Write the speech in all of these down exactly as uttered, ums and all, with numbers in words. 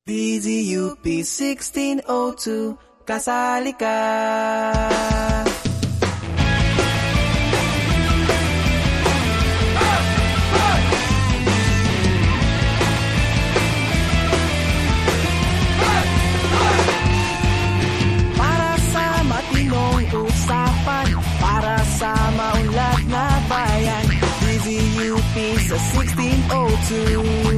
D Z U P sixteen oh two, kasali ka. Para sa matinong usapan, para sa maunlad na bayan, D Z U P sa sixteen oh two.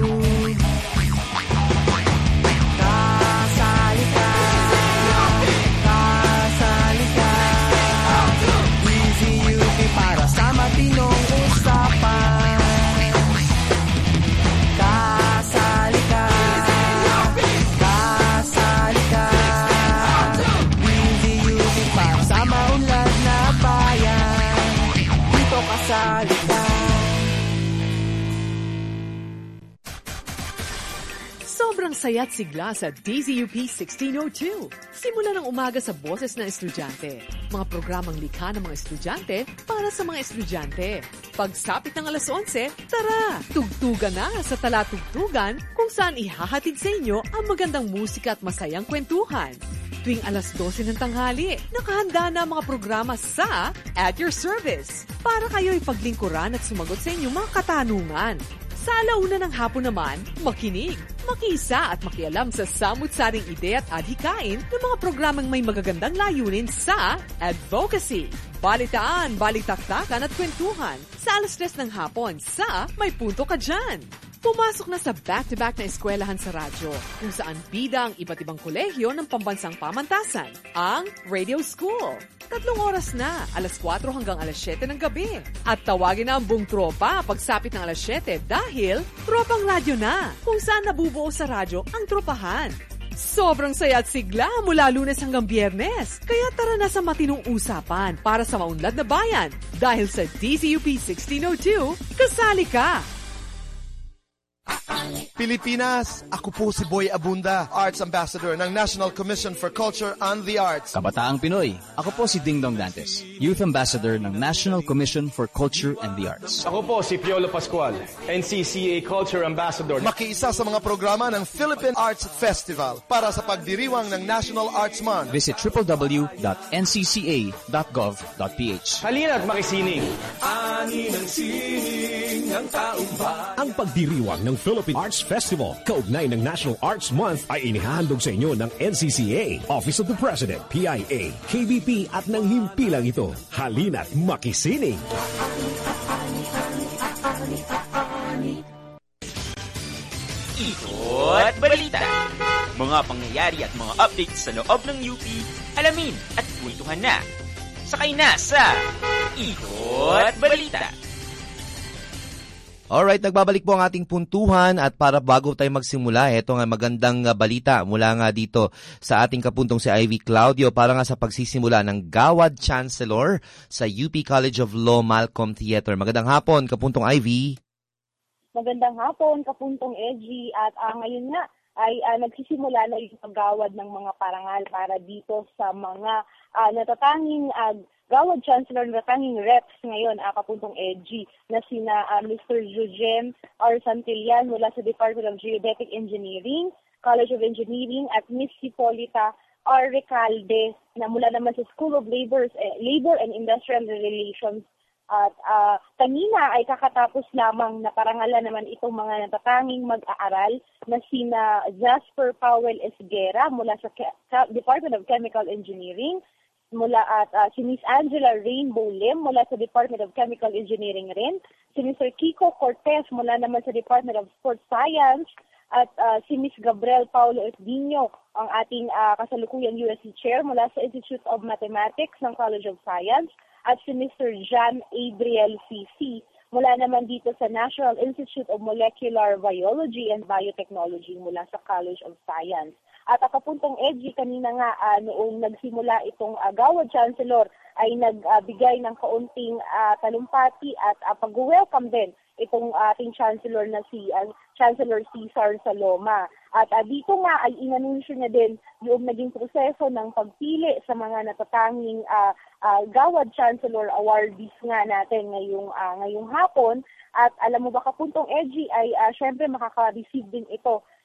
Sobrang saya't sigla sa D Z U P sixteen oh two. Simula ng umaga sa boses ng estudyante. Mga programang likha ng mga estudyante para sa mga estudyante. Pagsapit ng alas onse, tara! Tugtugan na sa Talatugtugan kung saan ihahatid sa inyo ang magandang musika at masayang kwentuhan. Tuwing alas dose ng tanghali, nakahanda na ang mga programa sa At Your Service para kayo'y paglingkuran at sumagot sa inyong mga katanungan. Sa alauna ng hapon naman, makinig, makisa at makialam sa samut-saring ide at adhikain ng mga programang may magagandang layunin sa advocacy, balitaan, balitaktakan at kwentuhan sa alas tres ng hapon sa May Punto Ka Dyan. Pumasok na sa back-to-back na eskwelahan sa radyo kung saan bida ang iba't ibang kolehiyo ng pambansang pamantasan, ang Radio School. Tatlong oras na, alas kwatro hanggang alas siyete ng gabi. At tawagin na ang buong tropa pagsapit ng alas siyete dahil tropang radyo na kung saan nabubuo sa radyo ang tropahan. Sobrang saya at sigla mula Lunes hanggang Biyernes. Kaya tara na sa matinong usapan para sa maunlad na bayan. Dahil sa D Z U P sixteen oh two, kasali ka! Pilipinas, ako po si Boy Abunda, Arts Ambassador ng National Commission for Culture and the Arts. Kabataang Pinoy, ako po si Dingdong Dantes, Youth Ambassador ng National Commission for Culture and the Arts. Ako po si Piolo Pascual, N C C A Culture Ambassador. Makiisa sa mga programa ng Philippine Arts Festival para sa pagdiriwang ng National Arts Month. Visit w w w dot n c c a dot gov dot p h. Halina't makisining. Ani ng sining ng taumbayan. Ang pagdiriwang ng Philippine Arts Festival, kaugnay ng National Arts Month ay inihahandog sa inyo ng N C C A, Office of the President, P I A, K B P at ng himpilang ito. Halina't makisining! Ikot Balita. Mga pangyayari at mga updates sa loob ng U P, alamin at kwentuhan na. Sakay na sa Ikot Balita. Alright, nagbabalik po ang ating puntuhan at para bago tayo magsimula, ito nga magandang balita mula nga dito sa ating kapuntong si Ivy Claudio para nga sa pagsisimula ng Gawad Chancellor sa U P College of Law Malcolm Theater. Magandang hapon, kapuntong Ivy. Magandang hapon, kapuntong Edgy. At uh, ngayon nga ay uh, nagsisimula na yung paggawad ng mga parangal para dito sa mga uh, natatanging uh, Gawad Chancellor, natatanging reps ngayon, uh, kapuntong Edgy, na sina uh, Mister Jujem R. Santillan mula sa Department of Geodetic Engineering, College of Engineering, at Miss Hipolita R. Recalde na mula naman sa School of Labor, eh, Labor and Industrial Relations. At uh, kanina ay kakatapos lamang na parangalan naman itong mga natatanging mag-aaral na sina Jasper Powell Esguera mula sa Ke- Department of Chemical Engineering, mula at uh, si Miss Angela Rainbow Lim mula sa Department of Chemical Engineering rin, si Mister Kiko Cortez mula naman sa Department of Sports Science, at uh, si Miss Gabriel Paulo Esdino, ang ating uh, kasalukuyang U S C Chair mula sa Institute of Mathematics ng College of Science, at si Mister John Adriel C C mula naman dito sa National Institute of Molecular Biology and Biotechnology mula sa College of Science. At akapuntong Edgy, kanina nga uh, noong nagsimula itong uh, Gawad Chancellor ay nagbigay uh, ng kaunting uh, talumpati at uh, pag-welcome din itong ating Chancellor na si uh, Chancellor Cesar Saloma. At uh, dito nga ay inanunsyo niya din yung naging proseso ng pagpili sa mga natatanging uh, uh, Gawad Chancellor awardees nga natin ngayong, uh, ngayong hapon. At alam mo ba, kapuntong Edgy, ay uh, syempre makaka-receive din ito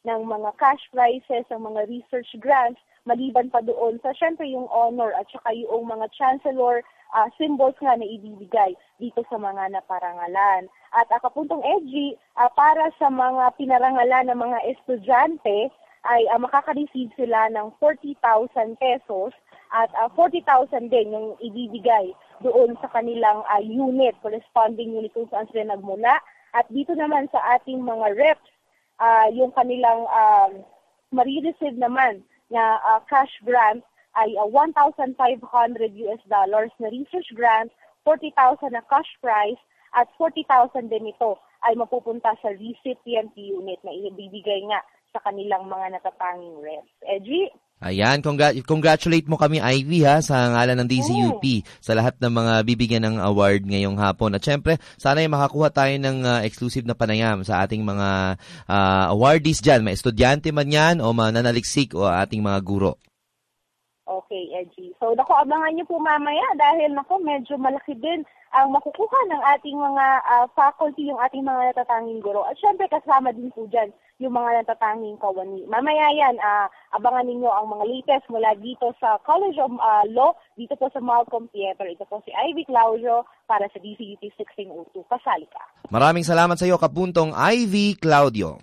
ng mga cash prizes, ng mga research grants, maliban pa doon sa syempre yung honor at saka yung mga chancellor uh, symbols nga na ibibigay dito sa mga naparangalan. At uh, Kapuntong Edgy, uh, para sa mga pinarangalan ng mga estudyante, ay uh, makaka-receive sila ng forty thousand pesos at uh, forty thousand din yung ibibigay doon sa kanilang uh, unit, corresponding unit kung saan sila nagmula. At dito naman sa ating mga reps, uh, yung kanilang uh, marireceive naman na uh, cash grant ay uh, one thousand five hundred U S dollars na research grant, forty thousand na cash prize, at forty thousand din ito ay mapupunta sa recipient unit na ibibigay nga sa kanilang mga natatanging reps. Edgy? Ayan, congr- congratulate mo kami, Ivy, ha, sa ngalan ng D Z U P, oh. sa lahat ng mga bibigyan ng award ngayong hapon. At syempre, sana ay makakuha tayo ng uh, exclusive na panayam sa ating mga uh, awardees dyan, may estudyante man yan o mananaliksik o ating mga guro. Okay, Edgy. So, naku, abangan niyo po mamaya dahil naku, medyo malaki din ang makukuha ng ating mga uh, faculty, yung ating mga natatanging guro. At syempre, kasama din po dyan yung mga natatanging kawani. Mamaya yan, uh, abangan ninyo ang mga latest mula dito sa College of uh, Law, dito po sa Malcolm Theater. Ito po si Ivy Claudio para sa D Z U P sixteen oh two. Kasali ka. Maraming salamat sa iyo, Kapuntong Ivy Claudio.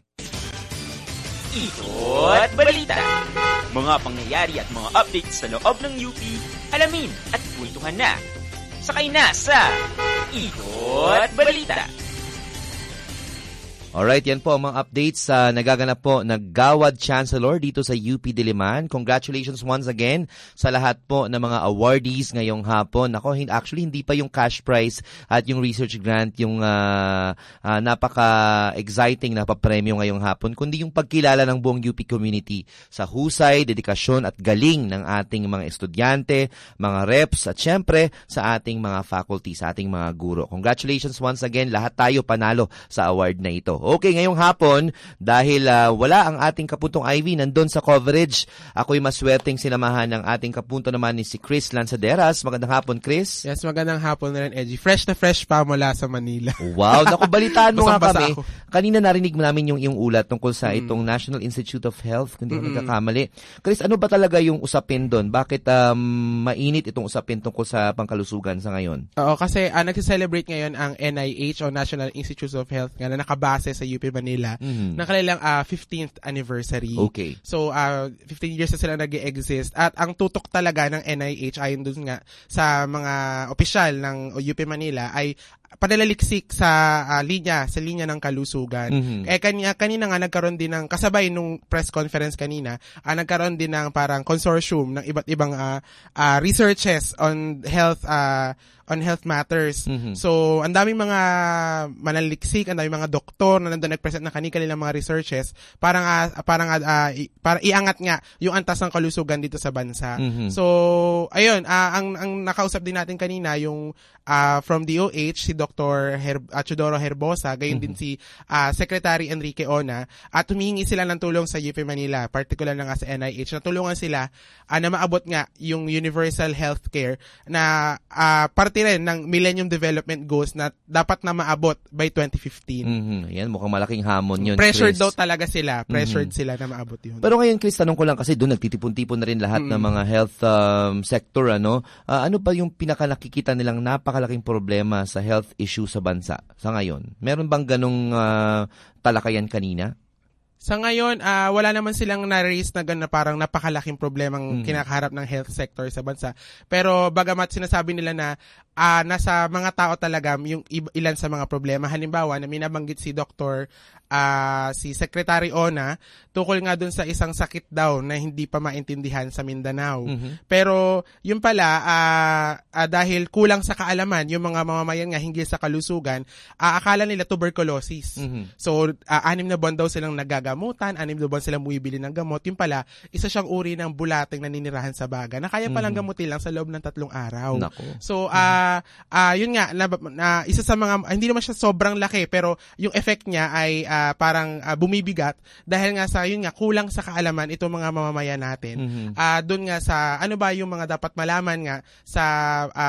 Ikot Balita. Mga pangyayari at mga updates sa loob ng U P, alamin at kwentuhan na. Sakay na sa Ikot Balita. Alright, yan po ang mga updates sa uh, nagaganap po na Gawad Chancellor dito sa U P Diliman. Congratulations once again sa lahat po ng mga awardees ngayong hapon. Ako, actually, hindi pa yung cash prize at yung research grant yung uh, uh, napaka-exciting na papremyo ngayong hapon, kundi yung pagkilala ng buong U P community sa husay, dedikasyon at galing ng ating mga estudyante, mga reps at syempre sa ating mga faculty, sa ating mga guro. Congratulations once again. Lahat tayo panalo sa award na ito. Okay, ngayong hapon, dahil uh, wala ang ating Kapuntong Ivy nandun sa coverage, ako'y maswerteng sinamahan ng ating kapunto naman ni si Chris Lanzaderas. Magandang hapon, Chris. Yes, magandang hapon na rin, Edgy. Fresh na fresh pa mula sa Manila. Wow, naku, balitaan mo nga kami. Ako. Kanina narinig namin yung, yung ulat tungkol sa mm. itong National Institute of Health, kung di ko nagkakamali. Chris, ano ba talaga yung usapin doon? Bakit um, mainit itong usapin tungkol sa pangkalusugan sa ngayon? Oo, kasi uh, nag-celebrate ngayon ang N I H o National Institute of Health nga na nakabase sa U P Manila mm-hmm. ng kanilang uh, fifteenth anniversary. Okay. So, uh, fifteen years na sila nag-exist. At ang tutok talaga ng N I H ayon dun nga sa mga opisyal ng U P Manila ay panalaliksik sa uh, linya, sa linya ng kalusugan. Mm-hmm. Eh, kanina, kanina nga nagkaroon din ng, kasabay nung press conference kanina, uh, nagkaroon din ng parang consortium ng iba't ibang uh, uh, researches on health uh, on health matters. Mm-hmm. So, ang daming mga manaliksik, ang daming mga doktor na nandun nag-present na kanilang mga researches parang uh, parang uh, i- para iangat nga yung antas ng kalusugan dito sa bansa. Mm-hmm. So, ayun, uh, ang ang nakausap din natin kanina yung uh, from D O H si Doctor Her- uh, Chodoro Herbosa, gayon mm-hmm. din si uh, Secretary Enrique Ona, at humihingi sila ng tulong sa U P Manila, particular na nga sa N I H, na tulungan sila uh, na maabot nga yung universal healthcare na uh, parte rin ng Millennium Development Goals na dapat na maabot by twenty fifteen. Mm-hmm. Ayan, mukhang malaking hamon yun, Pressured Chris. daw talaga sila. Pressured mm-hmm. sila na maabot yun. Pero ngayon, Chris, tanong ko lang kasi doon nagtitipon-tipon na rin lahat mm-hmm. ng mga health um, sector. Ano uh, ano ba yung pinaka nakikita nilang napakalaking problema sa health issue sa bansa sa ngayon? Meron bang ganong uh, talakayan kanina? Sa ngayon, uh, wala naman silang na-raise na gano'n na parang napakalaking problemang mm. kinakaharap ng health sector sa bansa. Pero bagamat sinasabi nila na uh, nasa mga tao talaga yung ilan sa mga problema. Halimbawa, na minabanggit si Doctor uh, si Secretary Ona, tukol nga dun sa isang sakit daw na hindi pa maintindihan sa Mindanao. Mm-hmm. Pero yun pala, uh, uh, dahil kulang sa kaalaman yung mga mamamayan nga hinggil sa kalusugan, uh, akala nila tuberculosis. Mm-hmm. So, uh, anim na buwan daw silang nagagamot. Gamutan, anim na buwan sila bumibili ng gamot. Yung pala, isa siyang uri ng bulating naninirahan sa baga na kaya palang mm-hmm. gamutin lang sa loob ng tatlong araw. Nako. So, ah, uh, uh, yun nga, na, na, isa sa mga, hindi naman siya sobrang laki, pero yung effect niya ay uh, parang uh, bumibigat dahil nga sa, yun nga, kulang sa kaalaman itong mga mamamayan natin. Mm-hmm. Uh, doon nga sa, ano ba yung mga dapat malaman nga sa, uh,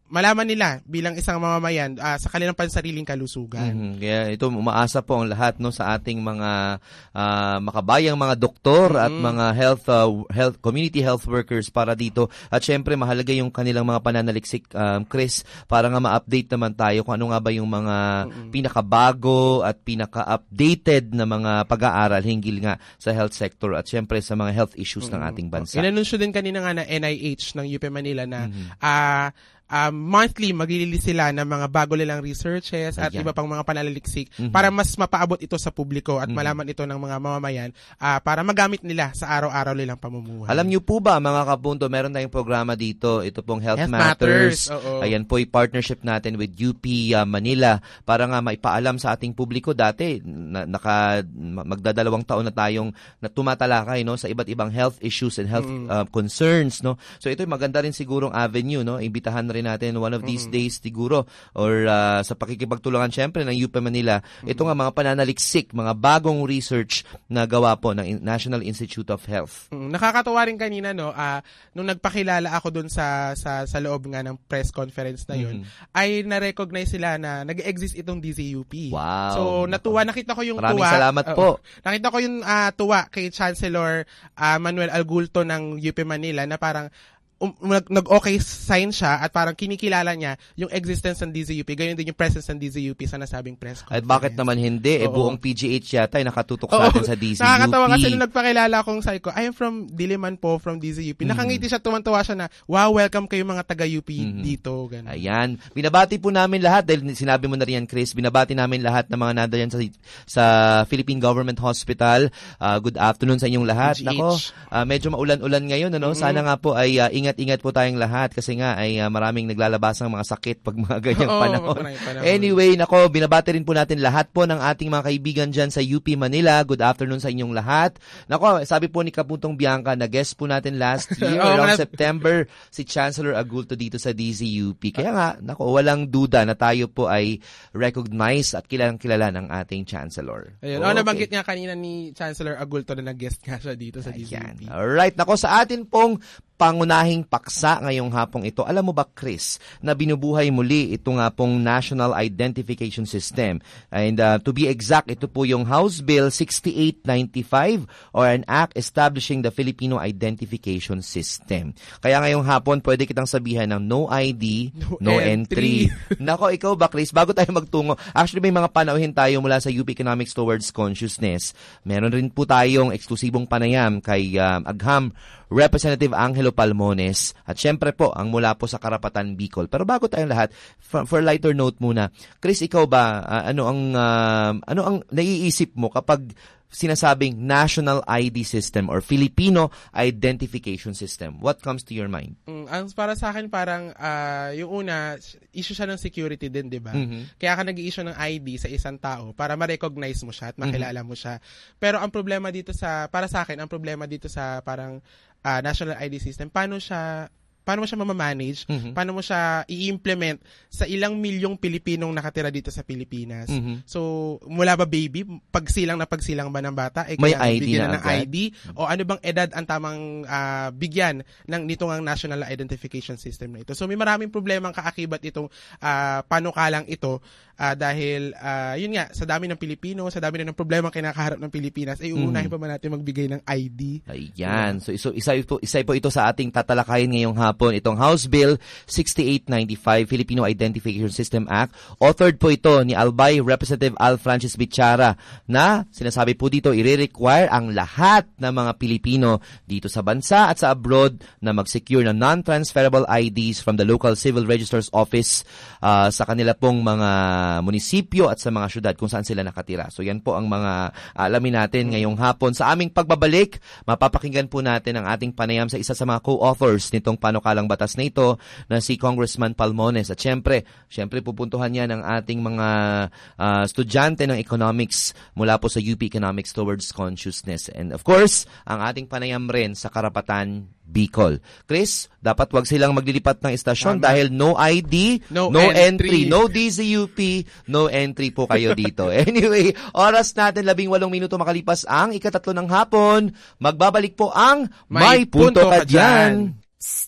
malaman nila bilang isang mamamayan uh, sa kanilang pansariling kalusugan. Mm-hmm. Kaya ito, umaasa po ang lahat no sa ating mga uh, makabayang mga doktor mm-hmm. at mga health uh, health community health workers para dito. At syempre mahalaga yung kanilang mga pananaliksik, um, Chris, para nga ma-update naman tayo kung ano nga ba yung mga mm-hmm. pinakabago at pinaka-updated na mga pag-aaral hinggil nga sa health sector at syempre sa mga health issues mm-hmm. ng ating bansa. Inanunsyo din kanina nga na N I H ng U P Manila na mm-hmm. uh, Um, monthly, maglililis sila ng mga bago nilang researches at Ayan. iba pang mga pananaliksik mm-hmm. para mas mapaabot ito sa publiko at mm-hmm. malaman ito ng mga mamamayan uh, para magamit nila sa araw-araw nilang pamumuhay. Alam niyo po ba, mga kapunto, meron tayong programa dito, ito pong Health, Health Matters. Matters. Ayan po yung partnership natin with U P uh, Manila para nga maipaalam sa ating publiko. Dati, na, naka, magdadalawang taon na tayong na tumatalakay no, sa iba't ibang health issues and health mm-hmm. uh, concerns. No? So ito maganda rin sigurong avenue. No? Imbitahan rin natin one of these mm-hmm. days siguro or uh, sa pakikipagtulungan syempre ng U P Manila. Mm-hmm. Ito nga mga pananaliksik, mga bagong research na gawa po ng National Institute of Health. Mm, nakakatuwa rin kanina no, uh, nung nagpakilala ako dun sa sa sa loob nga ng press conference na yun, mm-hmm. ay na-recognize sila na nag-exist itong D Z U P. Wow. So natuwa, nakita ko yung Maraming tuwa. Maraming salamat uh, po. Nakita ko yung uh, tuwa kay Chancellor uh, Manuel Algulto ng U P Manila na parang Um, nag-okay sign siya at parang kinikilala niya yung existence ng D Z U P, ganyan din yung presence ng D Z U P sa nasabing press conference. At bakit naman hindi? Eh, buong P G H yata ay nakatutok Oo. sa atin sa D Z U P. Nakakatawa kasi nung nagpakilala akong sabi ko, I am from Diliman po, from D Z U P. Mm-hmm. Nakangiti siya, tuwan-tuwa siya na, wow, welcome kayo mga taga-U P mm-hmm. dito. Ganun. Ayan. Binabati po namin lahat, dahil sinabi mo na rin yan, Chris, binabati namin lahat ng mga nandayan sa, sa Philippine Government Hospital. Uh, good afternoon sa inyong lahat. P G H. Nako, uh, medyo maulan-ulan ngayon. Ano? Mm-hmm. Sana nga po ay uh, ingat-ingat po tayong lahat kasi nga ay uh, maraming naglalabas ng mga sakit pag mga ganyang Oo, panahon. panahon. Anyway, nako, binabati rin po natin lahat po ng ating mga kaibigan dyan sa U P Manila. Good afternoon sa inyong lahat. Nako, sabi po ni Kapuntong Bianca, na guest po natin last year oh, around man- September si Chancellor Agulto dito sa D Z U P. Kaya nga, nako, walang duda na tayo po ay recognize at kilalang kilala ng ating Chancellor. Ayun. Oh, okay. Nabanggit nga kanina ni Chancellor Agulto na nag-guest nga siya dito sa D Z U P. Alright, nako, sa atin pong pangunahing paksa ngayong hapong ito. Alam mo ba, Chris, na binubuhay muli ito nga pong National Identification System. And uh, to be exact, ito po yung House Bill sixty-eight ninety-five or an act establishing the Filipino Identification System. Kaya ngayong hapon, pwede kitang sabihan ng no I D, no, no entry. entry. Nako, ikaw ba, Chris? Bago tayo magtungo, actually may mga panauhin tayo mula sa U P Economics Towards Consciousness. Meron rin po tayong eksklusibong panayam kay uh, Agham Representative Angelo Palmones at syempre po ang mula po sa Karapatan Bicol. Pero bago tayong lahat, for, for lighter note muna, Chris, ikaw ba uh, ano ang uh, ano ang naiisip mo kapag sinasabing National I D System or Filipino Identification System? What comes to your mind? Mm, ang para sa akin parang uh, yung una, issue siya ng security din, 'di ba? Mm-hmm. Kaya ka nag-i-issue ng I D sa isang tao para ma-recognize mo siya at makilala mm-hmm. mo siya. Pero ang problema dito sa para sa akin, ang problema dito sa parang uh, National I D System, paano siya paano mo siya mamamanage, mm-hmm. paano mo siya i-implement sa ilang milyong Pilipinong nakatira dito sa Pilipinas. Mm-hmm. So, mula ba baby, pagsilang na pagsilang ba ng bata, eh, may I D bigyan na, na ng I D, o ano bang edad ang tamang uh, bigyan ng nitong ang National Identification System na ito. So, may maraming problemang kaakibat itong uh, panukalang ito uh, dahil, uh, yun nga, sa dami ng Pilipino, sa dami na ng problemang kinakaharap ng Pilipinas, ay uunahin mm-hmm. pa man natin magbigay ng I D. Ayan. So, so isa, ito, isa po ito sa ating tatalakayin ngayong hapon. Itong House Bill sixty-eight ninety-five, Filipino Identification System Act. Authored po ito ni Albay Representative Al Francis Bichara na sinasabi po dito, i-require ang lahat ng mga Pilipino dito sa bansa at sa abroad na mag-secure ng non-transferable I Ds from the local civil registrar's office uh, sa kanila pong mga munisipyo at sa mga syudad kung saan sila nakatira. So yan po ang mga alamin natin ngayong hapon. Sa aming pagbabalik, mapapakinggan po natin ang ating panayam sa isa sa mga co-authors nitong panukalang batas na ito na si Congressman Palmones. At syempre, syempre pupuntuhan niya ng ating mga uh, estudyante ng economics mula po sa U P Economics Towards Consciousness. And of course, ang ating panayam rin sa Karapatan Bicol. Chris, dapat wag silang maglilipat ng istasyon Tama. Dahil no I D, no, no entry. entry, no D Z U P, no entry po kayo dito. Anyway, oras natin labing walong minuto makalipas ang ikatatlo ng hapon. Magbabalik po ang May, May Punto Ka Dyan.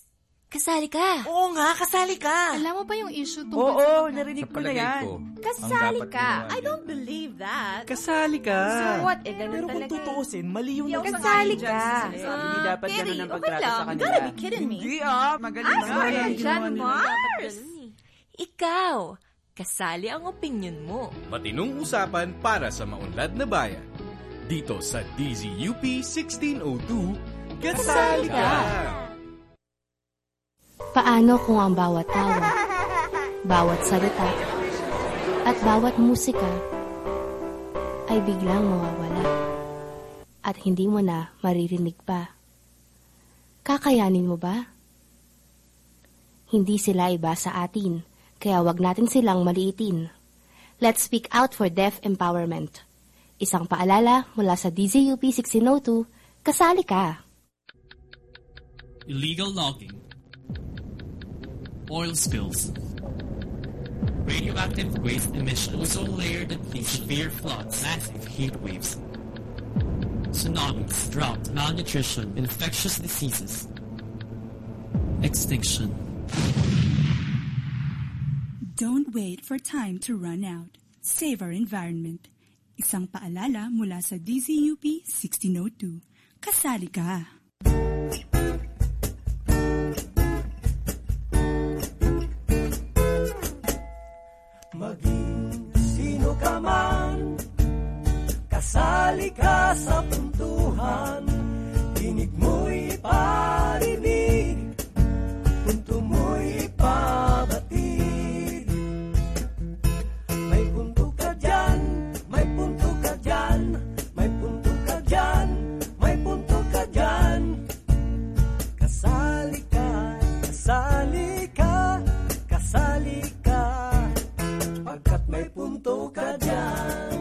Kasali ka. Oo nga, kasali ka. Alam mo ba yung issue tungkol Oo, sa Oo, narinig ko na yan. Ko, kasali ka. I don't believe that. Kasali ka. So what? Eh, ganun Pero kung talaga. tutuusin, mali yung Kasali ka. Hindi dapat ganun ang pagtrato sa kanila. You gotta be kidding me. Hindi ah, magaling Ah, nga. sorry, Yan, Jan ginawa nila. Mars. Ikaw, kasali ang opinion mo. Matinong usapan para sa maunlad na bayan. Dito sa D Z U P sixteen oh two, kasali ka! Paano kung ang bawat tawa, bawat salita, at bawat musika ay biglang mawawala at hindi mo na maririnig pa? Kakayanin mo ba? Hindi sila iba sa atin, kaya wag natin silang maliitin. Let's speak out for deaf empowerment. Isang paalala mula sa D Z U P sixteen oh two, kasali ka! Illegal logging, oil spills, radioactive waste emissions, ozone-layer depletion, severe floods, massive heat waves, tsunamis, drought, malnutrition, infectious diseases, extinction. Don't wait for time to run out. Save our environment. Isang paalala mula sa D Z U P sixteen oh two. Kasali ka! Maging sino ka man, kasali ka sa puntuhan. Tinig mo'y parinig, punto mo'y pabatid. May punto ka dyan, may punto ka dyan, may punto ka dyan, may punto ka dyan. Kasali ka, kasali ka, kasali ka, pagkat may punto ka dyan.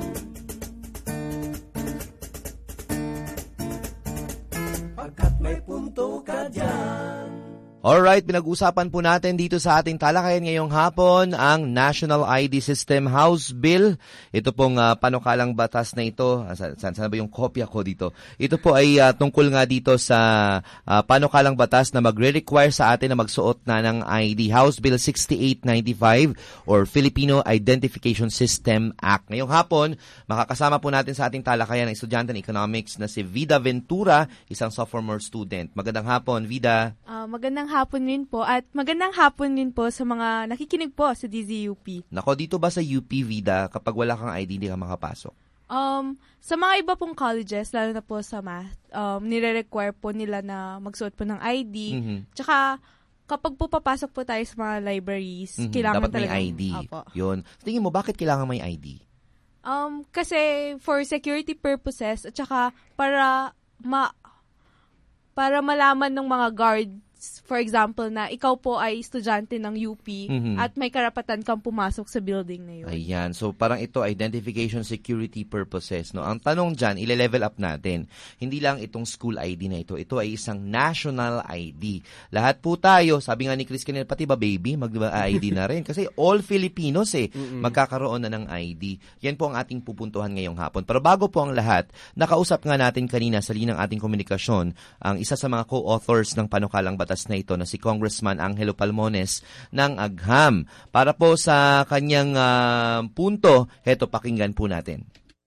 Pagkat may punto ka dyan. Alright, pinag-usapan po natin dito sa ating talakayan ngayong hapon ang National I D System House Bill. Ito pong uh, panukalang batas na ito. Saan, saan ba yung kopya ko dito? Ito po ay uh, tungkol nga dito sa uh, panukalang batas na magre-require sa atin na magsuot na ng I D. House Bill sixty-eight ninety-five or Filipino Identification System Act. Ngayong hapon, makakasama po natin sa ating talakayan ang estudyante ng economics na si Vida Ventura, isang sophomore student. Magandang hapon, Vida. Uh, magandang hapon din po at magandang hapon din po sa mga nakikinig po sa D Z U P. Nako, dito ba sa U P, Vida, kapag wala kang I D, hindi ka makapasok? Um, sa mga iba pong colleges, lalo na po sa math, um, nire-require po nila na magsuot po ng I D. Mm-hmm. Tsaka, kapag po papasok po tayo sa mga libraries, mm-hmm. kailangan dapat talagang... may I D. Apo. Yun. Tingin mo, bakit kailangan may I D? Um, kasi for security purposes at tsaka para ma para malaman ng mga guard, for example, na ikaw po ay estudyante ng U P mm-hmm. at may karapatan kang pumasok sa building na yun. Ayan. So, parang ito, identification security purposes. No? Ang tanong dyan, ile-level up natin. Hindi lang itong school I D na ito. Ito ay isang national I D. Lahat po tayo, sabi nga ni Chris kanina, pati ba baby, mag-I D na rin. Kasi all Filipinos eh, mm-hmm. magkakaroon na ng I D. Yan po ang ating pupuntuhan ngayong hapon. Pero bago po ang lahat, nakausap nga natin kanina sa linang ating komunikasyon ang isa sa mga co-authors ng panukalang batas na ito na si Congressman Angelo Palmones ng Agham. Para po sa kanyang uh, punto, heto pakinggan po natin.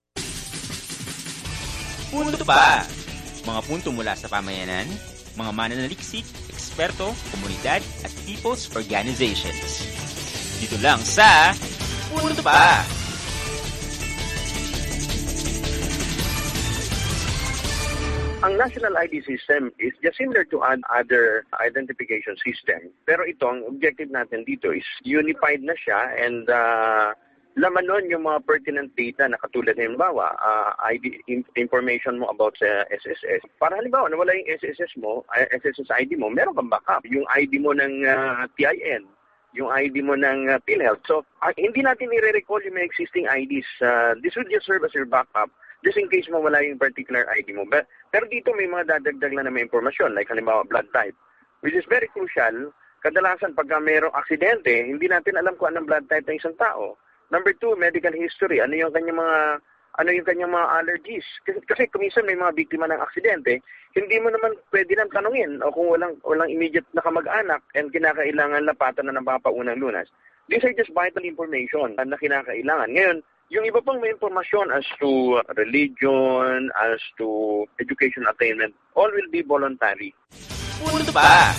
Punto pa! Mga punto mula sa pamayanan, mga mananaliksik, eksperto, komunidad at people's organizations. Dito lang sa Punto Pa! Ang national I D system is just similar to other identification system. Pero ito, ang objective natin dito is unified na siya and uh, laman nun yung mga pertinent data na katulad ng halimbawa, uh, I D information mo about sa S S S. Para halimbawa, nawala yung S S S mo, S S S I D mo, meron kang backup. Yung I D mo ng uh, T I N, yung I D mo ng uh, PhilHealth. So, uh, hindi natin i-recall yung mga existing I Ds. Uh, this would just serve as your backup just in case mawala yung particular I D mo. But, pero dito may mga dadagdag lang na may impormasyon, like halimbawa blood type, which is very crucial. Kadalasan pagka mayroong aksidente, hindi natin alam kung anong blood type ng isang tao. Number two, medical history. Ano yung kanyang mga ano yung kanyang mga allergies. Kasi, kasi kuminsan may mga biktima ng aksidente, hindi mo naman pwede nang tanungin o kung walang, walang immediate na kamag-anak and kinakailangan lapatan na ng mga paunang lunas. These are just vital information na kinakailangan. Ngayon, yung iba pang may informasyon as to religion, as to education attainment, all will be voluntary. Punto ba?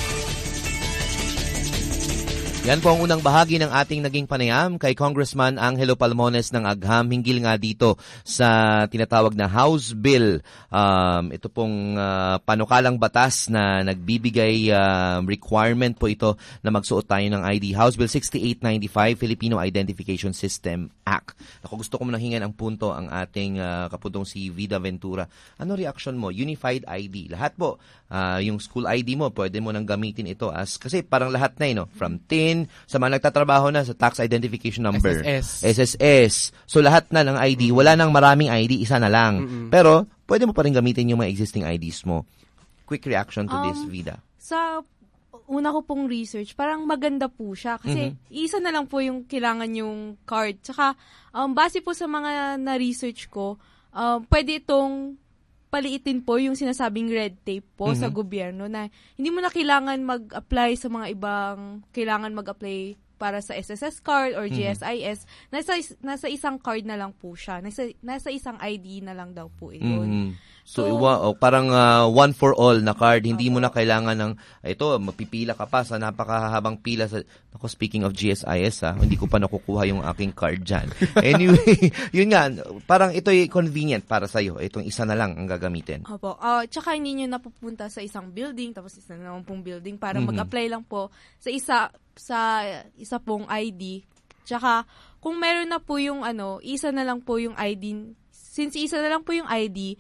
Yan po ang unang bahagi ng ating naging panayam kay Congressman Angelo Palmones ng Agham hinggil nga dito sa tinatawag na House Bill. Um, ito pong uh, panukalang batas na nagbibigay uh, requirement po ito na magsuot tayo ng I D. House Bill sixty-eight ninety-five, Filipino Identification System Act. Ako gusto ko munang hingan ang punto ang ating uh, kaputong si Vida Ventura. Ano reaction mo? Unified I D. Lahat po, uh, yung school I D mo, pwede mo nang gamitin ito as, kasi parang lahat na yun, no? From T I N, sa mga nagtatrabaho na sa tax identification number, S S S. S S S. So lahat na ng I D, wala nang maraming I D, isa na lang. Mm-mm. Pero pwede mo pa rin gamitin yung mga existing I Ds mo. Quick reaction to Um, this, Vida. Sa una ko pong research, parang maganda po siya kasi Mhm. isa na lang po yung kailangan yung card. Tsaka um, base po sa mga na-research ko, um, pwede itong paliitin po yung sinasabing red tape po Mhm. sa gobyerno na hindi mo na kailangan mag-apply sa mga ibang kailangan mag-apply para sa S S S card or G S I S. Nasa nasa isang card na lang po siya. Nasa nasa isang I D na lang daw po iyon. Mhm. So, So, iwa, oh, parang uh, one for all na card. Hindi mo na kailangan ng, ito, mapipila ka pa sa napakahabang pila. Sa, ako, speaking of G S I S, ha, hindi ko pa nakukuha yung aking card dyan. Anyway, yun nga, parang ito'y convenient para sa'yo. Itong isa na lang ang gagamitin. Opo. Uh, tsaka hindi nyo napupunta sa isang building, tapos isa na naman pong building para Mhm. mag-apply lang po sa isa sa isa pong I D. Tsaka, kung meron na po yung ano, isa na lang po yung I D. Since isa na lang po yung I D,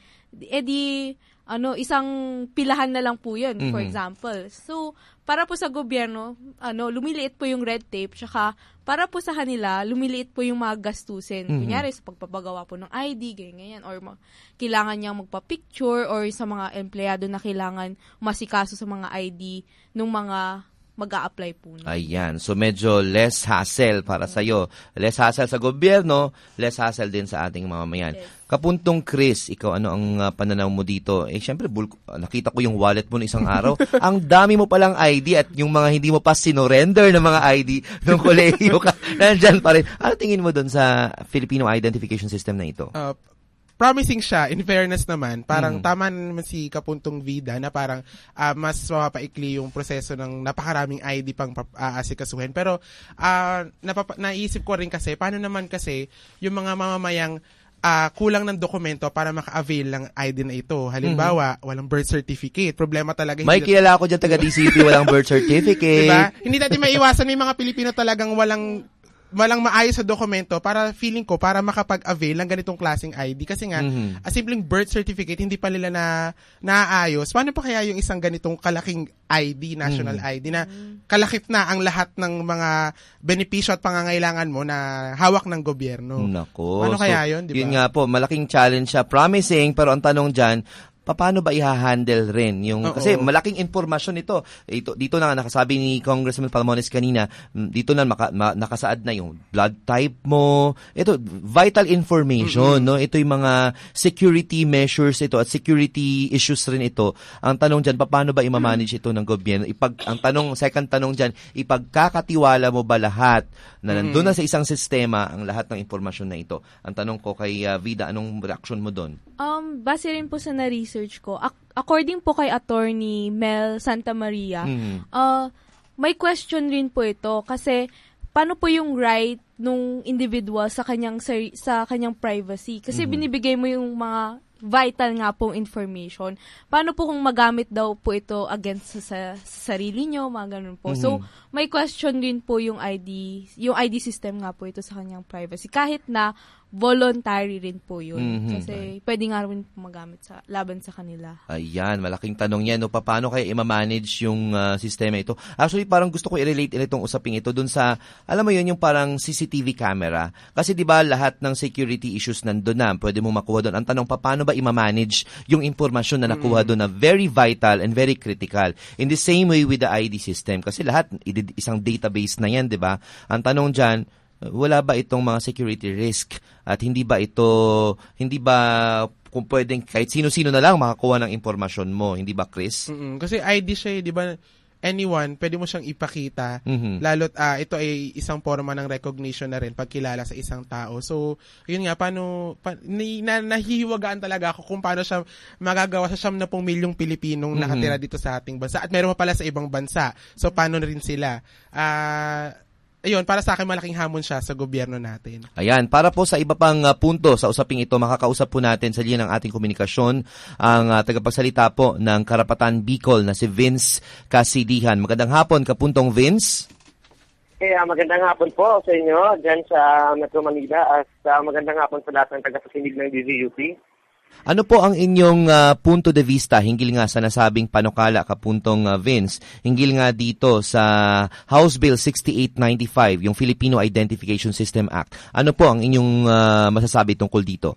edi ano, isang pilahan na lang po yun, for Mhm. example. So, para po sa gobyerno, ano, lumiliit po yung red tape, tsaka para po sa kanila, lumiliit po yung mga gastusin. Mhm. Kunyari, sa pagpapagawa po ng I D, ganyan, ganyan, or ma- kailangan niyang magpa-picture, or sa mga empleyado na kailangan masikaso sa mga I D nung mga mag-a-apply po na. Ayan. So, medyo less hassle para sa'yo. Less hassle sa gobyerno, less hassle din sa ating mamamayan. Kapuntong Chris, ikaw, ano ang uh, pananaw mo dito? Eh, syempre, bul- nakita ko yung wallet mo ng isang araw. Ang dami mo palang I D at yung mga hindi mo pa sinorender ng mga I D ng kolehiyo ka, nandyan pa rin. Ano tingin mo doon sa Filipino Identification System na ito? Uh, promising siya, in fairness naman, parang Mm. tama naman si Kapuntong Vida na parang uh, mas mapapaikli yung proseso ng napakaraming I D pang uh, asikasuhin. Pero uh, napapa- naisip ko rin kasi, paano naman kasi yung mga mamamayang uh, kulang ng dokumento para maka-avail ng I D na ito. Halimbawa, walang birth certificate. Problema talaga. May hindi kilala ko dyan taga D C U P, walang birth certificate. Diba? Hindi natin maiwasan may mga Pilipino talagang walang walang maayos sa dokumento para feeling ko para makapag-avail ng ganitong klaseng I D kasi nga Mhm. a simpleng birth certificate hindi pa nila na naaayos. Paano pa kaya yung isang ganitong kalaking I D, national Mhm. I D na kalakip na ang lahat ng mga benepisyo at pangangailangan mo na hawak ng gobyerno? Nako. Ano So, kaya yun, di ba? Yun nga po, malaking challenge siya. Promising, pero ang tanong dyan, paano ba i-handle rin yung Oo. kasi malaking impormasyon ito. Ito dito na nga nakasabi ni Congressman Palmones kanina, mm, dito na maka, ma, nakasaad na yung blood type mo. Ito vital information, no? Ito yung mga security measures ito at security issues rin ito. Ang tanong diyan, paano ba i-manage ito ng gobyerno? Ipag ang tanong second tanong diyan, ipagkakatiwala mo ba lahat na nandoon na sa isang sistema ang lahat ng impormasyon na ito? Ang tanong ko kay uh, Vida, anong reaction mo doon? Um, base rin po sa na-research ko, ac- according po kay Attorney Mel Santa Maria, Mhm. uh, may question rin po ito kasi paano po yung right nung individual sa kanyang sari- sa kanyang privacy? Kasi Mhm. binibigay mo yung mga vital nga pong information. Paano po kung magamit daw po ito against sa, sa, sa sarili nyo, mga ganun po. So, Mhm. may question din po yung I D, yung I D system nga po ito sa kanyang privacy. Kahit na voluntary rin po yun. Mhm. Kasi pwede nga rin po magamit sa laban sa kanila. Ayan, malaking tanong yan. No? Paano kaya i-manage yung uh, sistema ito? Actually, parang gusto ko i-relate itong usaping ito dun sa, alam mo yun, yung parang C C T V camera. Kasi di ba lahat ng security issues nandun na, pwede mo makuha doon. Ang tanong pa, paano ba i-manage yung impormasyon na nakuha doon na very vital and very critical? In the same way with the I D system. Kasi lahat, isang database na yan, di ba? Ang tanong dyan, wala ba itong mga security risk at hindi ba ito, hindi ba kung pwedeng kahit sino-sino na lang makakuha ng impormasyon mo, hindi ba Chris? Mm-mm. Kasi I D siya, di ba, anyone, pwede mo siyang ipakita, mm-hmm. lalo't uh, ito ay isang forma ng recognition na rin, pagkilala sa isang tao. So, yun nga, paano, pa, ni, na, nahihiwagaan talaga ako kung paano siya magagawa sa siyam na pong milyong Pilipinong mm-hmm. nakatira dito sa ating bansa. At meron pa pala sa ibang bansa. So, paano na rin sila? Ah... Uh, Ayun, para sa akin malaking hamon siya sa gobyerno natin. Ayan, para po sa iba pang uh, punto sa usaping ito, makakausap po natin sa linya ng ating komunikasyon ang uh, tagapagsalita po ng Karapatan Bicol na si Vince Kasidihan. Magandang hapon, Kapuntong Vince. Eh, uh, magandang hapon po sa inyo dyan sa Metro Manila at uh, magandang hapon sa lahat ng tagapakinig ng D Z U P. Ano po ang inyong uh, punto de vista hinggil nga sa nasabing panukala, Kapuntong uh, Vince, hinggil nga dito sa House Bill sixty-eight ninety-five, yung Filipino Identification System Act? Ano po ang inyong uh, masasabi tungkol dito?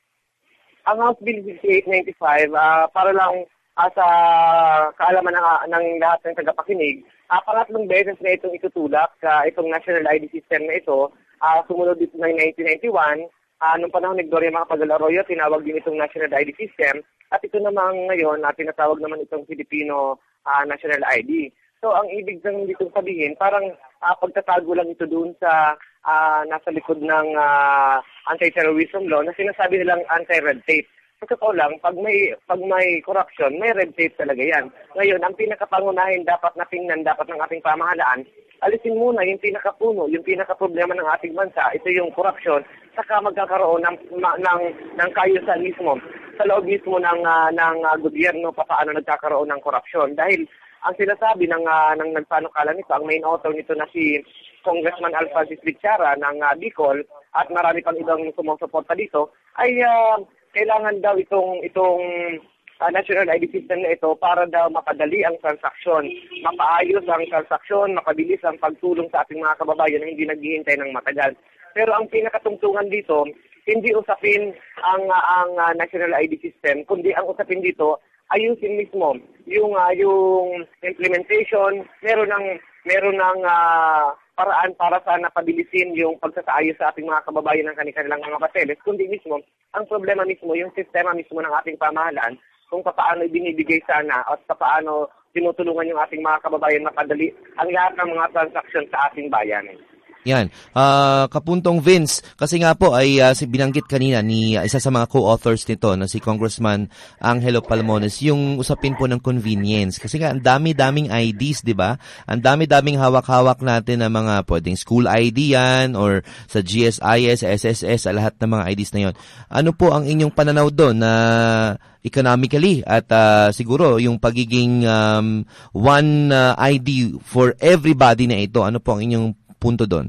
Ang House Bill sixty-eight ninety-five, uh, para lang uh, sa kaalaman ng, ng lahat ng tagapakinig, uh, pangatlong beses na itong itutulak, uh, itong National I D System na ito, uh, sumunod dito ng nineteen ninety-one. Uh, nung panahon ni Gloria Macapagal Arroyo, tinawag din itong National I D System. At ito naman ngayon, uh, tinatawag naman itong Filipino uh, National I D. So, ang ibig ng ditong sabihin, parang uh, pagtatago lang ito doon sa uh, nasa likod ng uh, anti-terrorism law na sinasabi nilang anti-red tape. Sa totoo lang, pag may, pag may corruption, may red tape talaga yan. Ngayon, ang pinakapangunahin dapat na tingnan, dapat ng ating pamahalaan, alisin muna yung pinakapuno, yung pinakaproblema ng ating bansa, ito yung corruption, saka magkakaroon ng, ng, ng kayusan mismo, sa loob mismo ng, uh, ng uh, gobyerno pa paano nagkakaroon ng corruption. Dahil ang sinasabi ng, uh, ng nagpanukala nito, ang main author nito na si Congressman Alphonsus Bichara ng uh, Bicol, at marami pang ibang sumusuporta dito, ay uh, kailangan daw itong itong uh, National I D System na ito para daw mapadali ang transaksyon, mapaayos ang transaksyon, mapabilis ang pagtulong sa ating mga kababayan na hindi naghihintay ng matagal. Pero ang pinakatungtungan dito, hindi usapin ang uh, ang uh, National I D System, kundi ang usapin dito ayusin mismo yung uh, yung implementation, meron ng meron ng uh, paraan para sana pabilisin yung pagsasaayos sa ating mga kababayan ng kanilang mga papeles, kundi mismo ang problema mismo yung sistema mismo ng ating pamahalaan kung paano ibinibigay sana at paano tinutulungan yung ating mga kababayan mapadali ang lahat ng mga transaksyon sa ating bayan. Yan. Uh, Kapuntong Vince, kasi nga po ay uh, binanggit kanina ni uh, isa sa mga co-authors nito na si Congressman Angelo Palmones, yung usapin po ng convenience. Kasi nga ang dami-daming I Ds, di ba? Ang dami-daming hawak-hawak natin na mga pwedeng school I D yan or sa G S I S, S S S, lahat ng mga I Ds na yon. Ano po ang inyong pananaw doon na economically at uh, siguro yung pagiging um, one uh, I D for everybody na ito? Ano po ang inyong punto doon?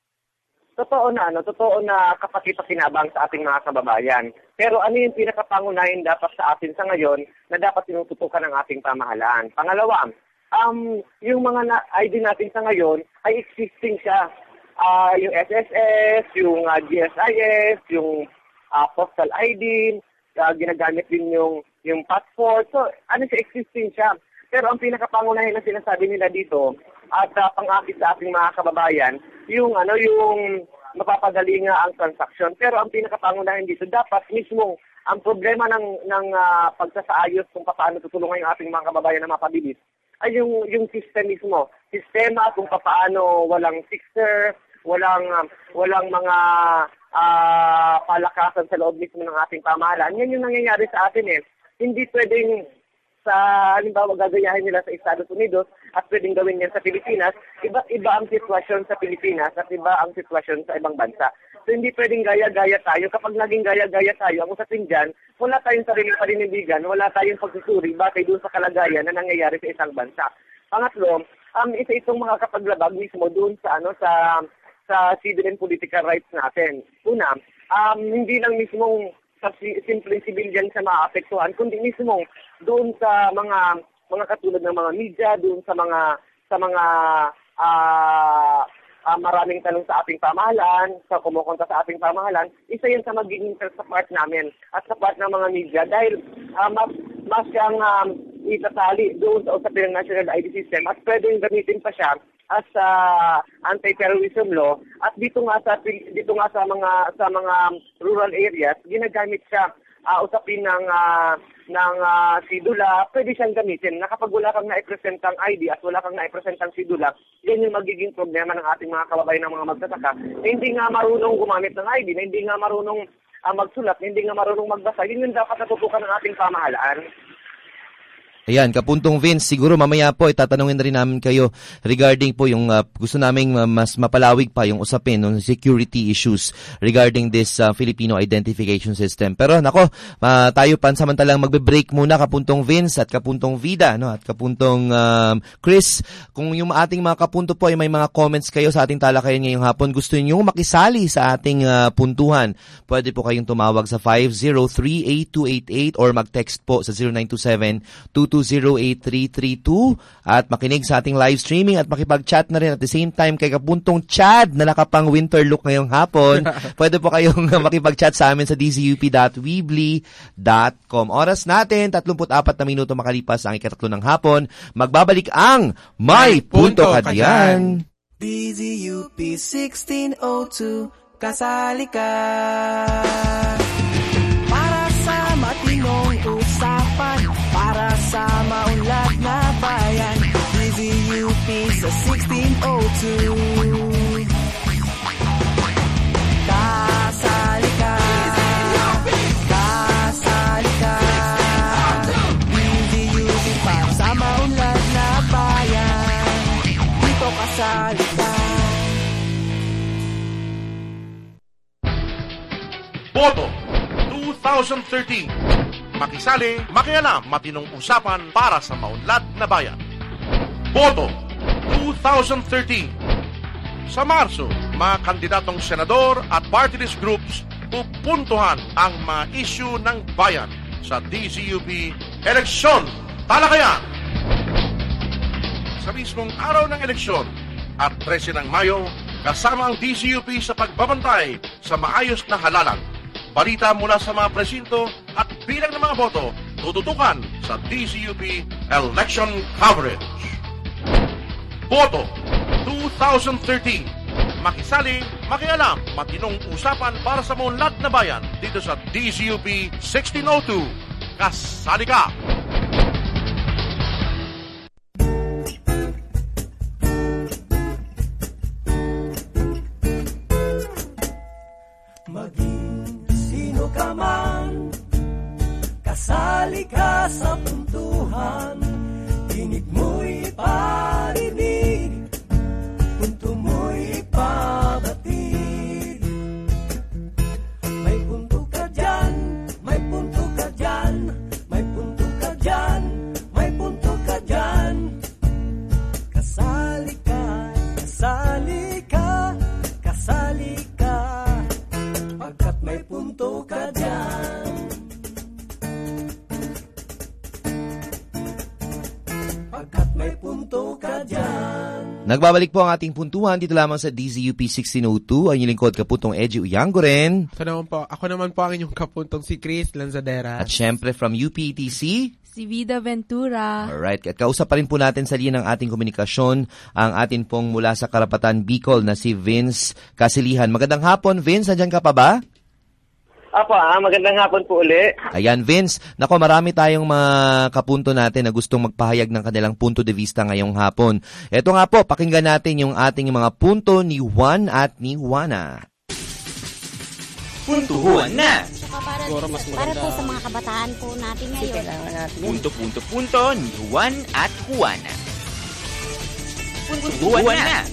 Totoo na, ano, totoo na kapaki-pakinabang sa ating mga kababayan. Pero ano yung pinakapangunahin dapat sa atin sa ngayon na dapat tinututukan ng ating pamahalaan? Pangalawa, um, yung mga na- I D natin sa ngayon ay existing siya. Uh, yung S S S, yung uh, G S I S, yung uh, postal I D, uh, ginagamit din yung, yung passport. So, ano siya, existing siya. Pero ang pinakapangunahin na sinasabi nila dito at uh, pang-akit sa ating mga kababayan, yung ano yung mapapadali nga ang transaksyon. Pero ang pinakapangunahin dito, dapat mismo ang problema ng ng uh, pagsasaayos kung paano tutulungan yung ating mga kababayan na mapabilis ay yung yung system mismo. Sistema kung paano walang fixer, walang uh, walang mga uh, palakasan sa loob mismo ng ating pamahalaan. Yan yung nangyayari sa atin eh. Hindi pwedeng sa halimbawa gagayahin nila sa Estados Unidos at pwedeng gawin yan sa Pilipinas, iba't iba ang sitwasyon sa Pilipinas at iba ang sitwasyon sa ibang bansa. So hindi pwedeng gaya-gaya tayo. Kapag naging gaya-gaya tayo, ang usapin dyan, wala tayong sariling paninindigan, wala tayong pagsusuri batay doon sa kalagayan na nangyayari sa isang bansa. Pangatlo, um, isa itong mga kapaglabag mismo doon sa ano sa sa civil and political rights natin. Una, um, hindi lang mismong sa simpleng civilian sa maapektuhan, kundi mismo doon sa mga mga katulad ng mga media, doon sa mga sa mga uh, uh, maraming tanong sa ating pamahalaan, sa kumukonta sa ating pamahalaan, isa yan sa magiging sa part namin at sa part ng mga media dahil uh, mas, mas siyang um, itatali doon sa usapin ng National I D System at pwedeng gamitin pa siya as uh, anti-terrorism law, at dito nga sa dito nga sa mga sa mga rural areas ginagamit siya uh, usapin ng uh, ng uh, sidula, pwede siyang gamitin. Na kapag wala kang na-presentang I D at wala kang na-presentang sidula, yan yung magiging problema ng ating mga kababayan ng mga magsasaka na hindi nga marunong gumamit ng I D, na hindi nga marunong uh, magsulat, na hindi nga marunong magbasa. Yun yung dapat natutukan ng ating pamahalaan. Ayan, Kapuntong Vince, siguro mamaya po itatanungin na rin namin kayo regarding po yung uh, gusto naming uh, mas mapalawig pa yung usapin ng security issues regarding this uh, Filipino Identification System. Pero nako, uh, tayo pansamantalang magbe-break muna, Kapuntong Vince at Kapuntong Vida, no, at Kapuntong um, Chris. Kung yung ating mga kapunto po ay may mga comments kayo sa ating talakayan ngayong hapon, gusto niyo makisali sa ating uh, puntuhan, pwede po kayong tumawag sa five zero three, eight two eight eight or mag-text po sa zero nine two seven, two two zero eight three three two at makinig sa ating live streaming at makipag-chat na rin at the same time kay Kapuntong Chad na nakapang winter look ngayong hapon. Pwede po kayong makipag-chat sa amin sa d z u p dot weebly dot com. Oras natin, thirty-four na minuto makalipas ang ikatatlo ng hapon. Magbabalik ang May Punto Ka Diyan. D Z U P sixteen oh two, kasali ka para sa matinong usapan, para sa maunlad na bayan. D Z U P sa sixteen oh two, kasali ka, kasali ka. D Z U P para sa maunlad na bayan, dito kasali ka. Boto twenty thirteen. Makisali, makialam, matinong usapan para sa maunlad na bayan. Boto twenty thirteen. Sa Marso, mga kandidatong senador at party list groups pupuntuhan ang mga issue ng bayan sa D Z U P Eleksyon Talakayan. Sa mismong araw ng eleksyon at thirteen ng Mayo, kasama ang D Z U P sa pagbabantay sa maayos na halalan. Balita mula sa mga presinto at bilang ng mga boto, tututukan sa D Z U P Election Coverage. Boto twenty thirteen. Makisali, makialam, matinong usapan para sa maunlad na bayan dito sa D Z U P sixteen oh two. Kasali ka! Ka man, kasali ka sa puntuhan, tinig mo'y parinig, punto mo'y pabatid. May punto ka dyan, may punto ka dyan, may punto ka dyan, may punto ka dyan. Kasali ka, kasali ka, kasali ka, pagkat may punto ka dyan. Pagkat may punto ka dyan. Nagbabalik po ang ating puntuhan dito lamang sa D Z U P sixteen oh two. Ang inyong lingkod, Kapuntong Edgy Uyangoren. Ako naman po, ako naman po ang inyong kapuntong si Chris Lanzadera. At syempre from U P T C, si Vida Ventura. Alright, at kausap pa rin po natin sa linya ng ating komunikasyon ang atin pong mula sa Karapatan Bicol na si Vince Casilihan. Magandang hapon, Vince. Nandiyan ka pa ba? Apo, ah, magandang hapon po uli. Ayan, Vince. Nako, marami tayong mga kapunto natin na gustong magpahayag ng kanilang punto de vista ngayong hapon. Ito nga po, pakinggan natin yung ating mga punto ni Juan at ni Juana. Punto Juana. Para, para po sa mga kabataan po natin ngayon. Punto-punto-punto ni Juan at Juana. Punto Juana.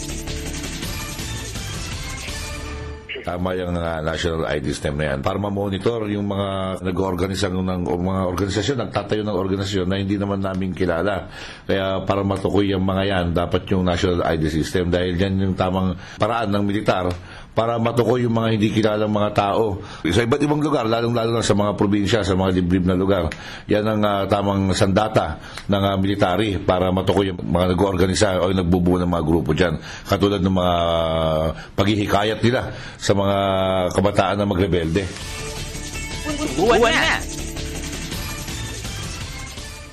Tama yung uh, national I D system na yan para ma-monitor yung mga nag-organisa ng o mga organisasyon, nagtatayo ng organisasyon na hindi naman namin kilala. Kaya para matukoy yung mga yan, dapat yung national I D system dahil yan yung tamang paraan ng militar para matukoy yung mga hindi kilalang mga tao. Sa iba't ibang lugar, lalong-lalo na sa mga probinsya, sa mga liblib na lugar, yan ang uh, tamang sandata ng uh, military para matukoy yung mga nag-organisa o yung nagbubuo ng mga grupo dyan. Katulad ng mga uh, paghihikayat nila sa mga kabataan na magrebelde.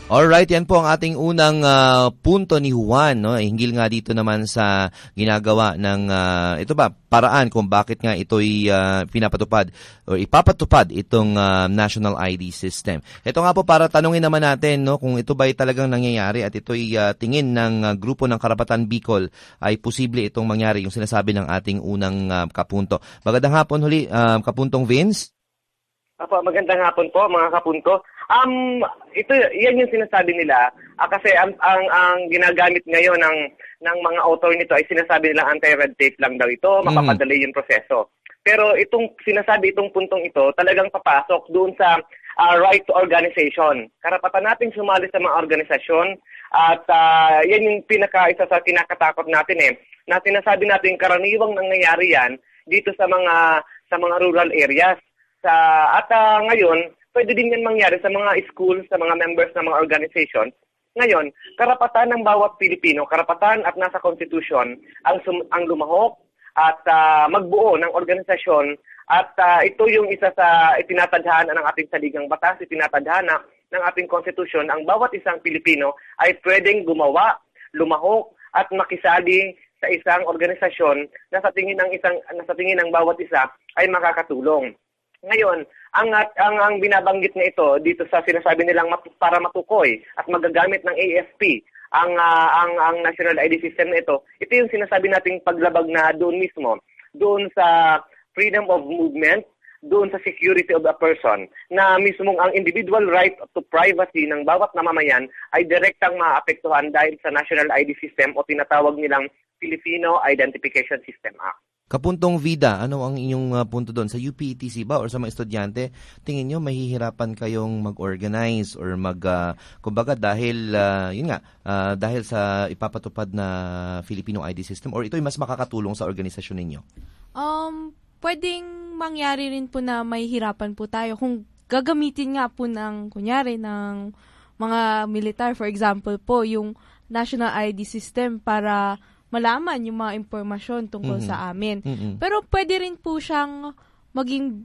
Alright, yan po ang ating unang uh, punto ni Juan, no? Hinggil nga dito naman sa ginagawa ng uh, ito ba paraan kung bakit nga ito'y uh, pinapatupad o ipapatupad itong uh, National I D System. Ito nga po para tanungin naman natin, no, kung ito ba'y talagang nangyayari at ito'y uh, tingin ng uh, grupo ng Karapatan Bicol ay posible itong mangyari, yung sinasabi ng ating unang uh, kapunto. Magandang hapon huli, uh, kapuntong Vince. Apo, magandang hapon po mga kapunto. Um, ito, yan yung sinasabi nila uh, kasi ang, ang ang ginagamit ngayon ng ng mga author nito ay sinasabi nila anti-red tape lang daw ito, mapapadali yung proseso. Pero itong sinasabi itong puntong ito talagang papasok doon sa uh, right to organization. Karapatan nating sumali sa mga organisasyon at uh, yan yung pinaka isa sa kinakatakot natin eh. Na sinasabi natin karaniwang nangyayari yan dito sa mga sa mga rural areas. Sa at uh, ngayon pwede din yan mangyari sa mga school, sa mga members ng mga organization. Ngayon, karapatan ng bawat Pilipino, karapatan at nasa Constitution ang, sum- ang lumahok at uh, magbuo ng organisasyon at uh, ito yung isa sa itinatadhana ng ating saligang batas, itinatadhana ng ating Constitution, ang bawat isang Pilipino ay pwedeng gumawa, lumahok at makisali sa isang organisasyon na sa tingin ng isang na sa tingin ng bawat isa ay makakatulong. Ngayon, ang, ang ang binabanggit na ito dito sa sinasabi nilang mat, para matukoy at magagamit ng A F P ang uh, ang ang National I D System na ito, ito yung sinasabi nating paglabag na doon mismo, doon sa freedom of movement, doon sa security of a person, na mismong ang individual right to privacy ng bawat namamayan ay direktang maapektuhan dahil sa National I D System o tinatawag nilang Filipino Identification System Act. Kapuntong Vida, ano ang inyong uh, punto doon? Sa U P E T C ba or sa mga estudyante, tingin nyo mahihirapan kayong mag-organize or mag, uh, kumbaga dahil, uh, yun nga, uh, dahil sa ipapatupad na Filipino I D system or ito'y mas makakatulong sa organisasyon ninyo? Um, pwedeng mangyari rin po na mahihirapan po tayo kung gagamitin nga po ng, kunyari, ng mga militar, for example po, yung National I D system para malaman yung mga impormasyon tungkol mm-hmm. sa amin. Mm-hmm. Pero pwede rin po siyang maging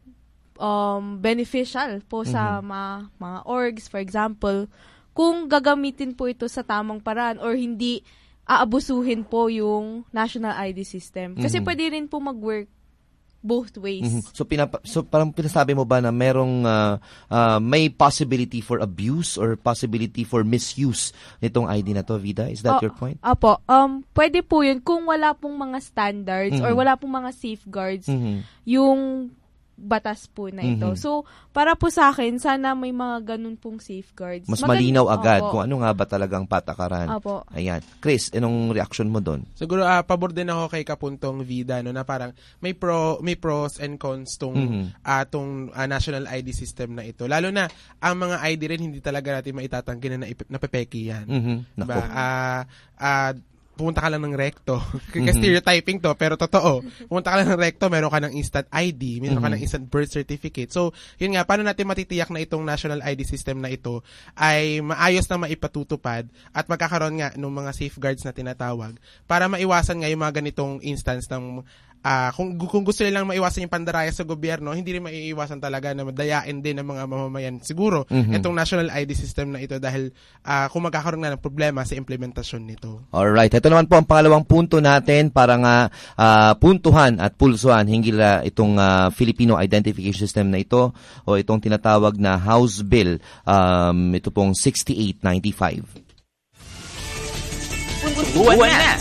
um, beneficial po mm-hmm. sa mga, mga orgs, for example, kung gagamitin po ito sa tamang paraan or hindi aabusuhin po yung National I D system. Kasi mm-hmm. pwede rin po mag-work both ways. Mm-hmm. So pinapa- so parang pinasabi mo ba na merong uh, uh, may possibility for abuse or possibility for misuse nitong I D na to, Vida? Is that oh, your point? Apo, um pwede po 'yun kung wala pong mga standards mm-hmm. or wala pong mga safeguards mm-hmm. yung batas po na ito. Mm-hmm. So, para po sa akin, sana may mga ganun pong safeguards. Mas Magand- malinaw agad Opo. Kung ano nga ba talagang patakaran. Opo. Ayan. Chris, anong reaction mo doon? Siguro, uh, pabor din ako kay Kapuntong Vida, no, na parang may pro may pros and cons tong, mm-hmm. uh, tong uh, National I D system na ito. Lalo na, ang mga I D rin, hindi talaga natin maitatanggi na napepeki yan. Mm-hmm. Diba? Uh, uh, pumunta ka lang ng recto. Kasi mm-hmm. stereotyping to, pero totoo. Pumunta ka lang ng recto, meron ka ng instant I D, meron mm-hmm. ka ng instant birth certificate. So, yun nga, paano natin matitiyak na itong National I D system na ito ay maayos na maipatutupad at magkakaroon nga ng mga safeguards na tinatawag para maiwasan nga yung mga ganitong instance ng Uh, kung, kung gusto nilang maiwasan yung pandaraya sa gobyerno, hindi rin maiiwasan talaga na madayain din ng mga mamamayan. Siguro, mm-hmm. itong National I D system na ito dahil uh, kung magkakaroon na ng problema sa implementasyon nito. Alright. Ito naman po ang pangalawang punto natin para nga uh, puntuhan at pulsuhan hinggil uh, itong uh, Filipino Identification System na ito o itong tinatawag na House Bill. Um, ito pong sixty-eight ninety-five. Buwan na!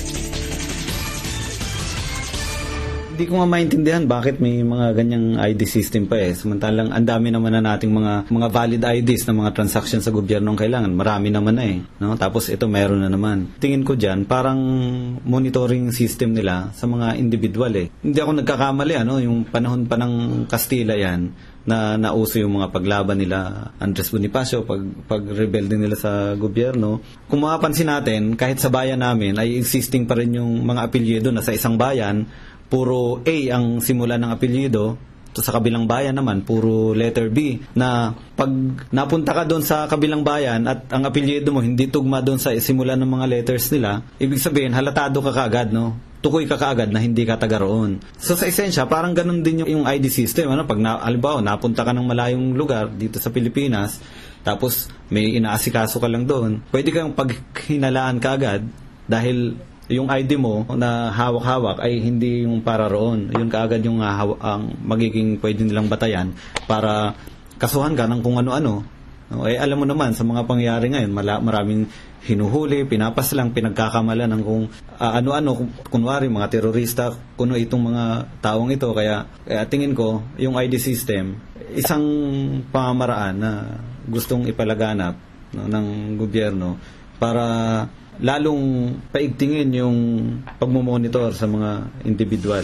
Hindi ko nga maintindihan bakit may mga ganyang I D system pa eh. Samantalang ang dami naman na nating mga mga valid I Ds na mga transactions sa gobyerno ang kailangan. Marami naman na eh. No? Tapos ito meron na naman. Tingin ko dyan, parang monitoring system nila sa mga individual eh. Hindi ako nagkakamali, ano? Yung panahon pa ng Kastila yan, na nauso yung mga paglaban nila Andres Bonifacio, pag, pag-rebelde nila sa gobyerno. Kung mapapansin natin, kahit sa bayan namin ay existing pa rin yung mga apelyido na sa isang bayan, puro A ang simula ng apelyido, to sa kabilang bayan naman, puro letter B, na pag napunta ka doon sa kabilang bayan at ang apelyido mo hindi tugma doon sa simula ng mga letters nila, ibig sabihin, halatado ka kaagad, no? Tukoy ka kaagad na hindi ka taga roon. So sa esensya, parang ganun din yung, yung I D system. Ano? Pag na, halimbawa, napunta ka ng malayong lugar dito sa Pilipinas, tapos may inaasikaso ka lang doon, pwede kang paghinalaan ka agad dahil yung I D mo na hawak-hawak ay hindi yung para roon. Yun kaagad yung uh, haw- ang magiging pwede nilang batayan para kasuhan ka ng kung ano-ano. No, eh, alam mo naman, sa mga pangyayari ngayon, mala- maraming hinuhuli, pinapas lang, pinagkakamala ng kung uh, ano-ano, kung, kunwari mga terorista, kuno itong mga taong ito. Kaya, kaya tingin ko, yung I D system, isang pamamaraan na gustong ipalaganap no, ng gobyerno para lalong paigtingin yung pagmomonitor sa mga individual.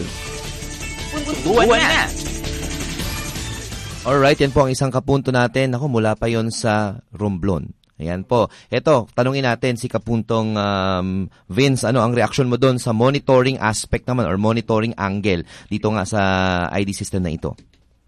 Buwan na! Alright, yan po ang isang kapunto natin. Ako, mula pa yon sa Romblon. Ayan po. Ito, tanungin natin si Kapuntong um, Vince, ano ang reaksyon mo doon sa monitoring aspect naman or monitoring angle dito nga sa I D system na ito?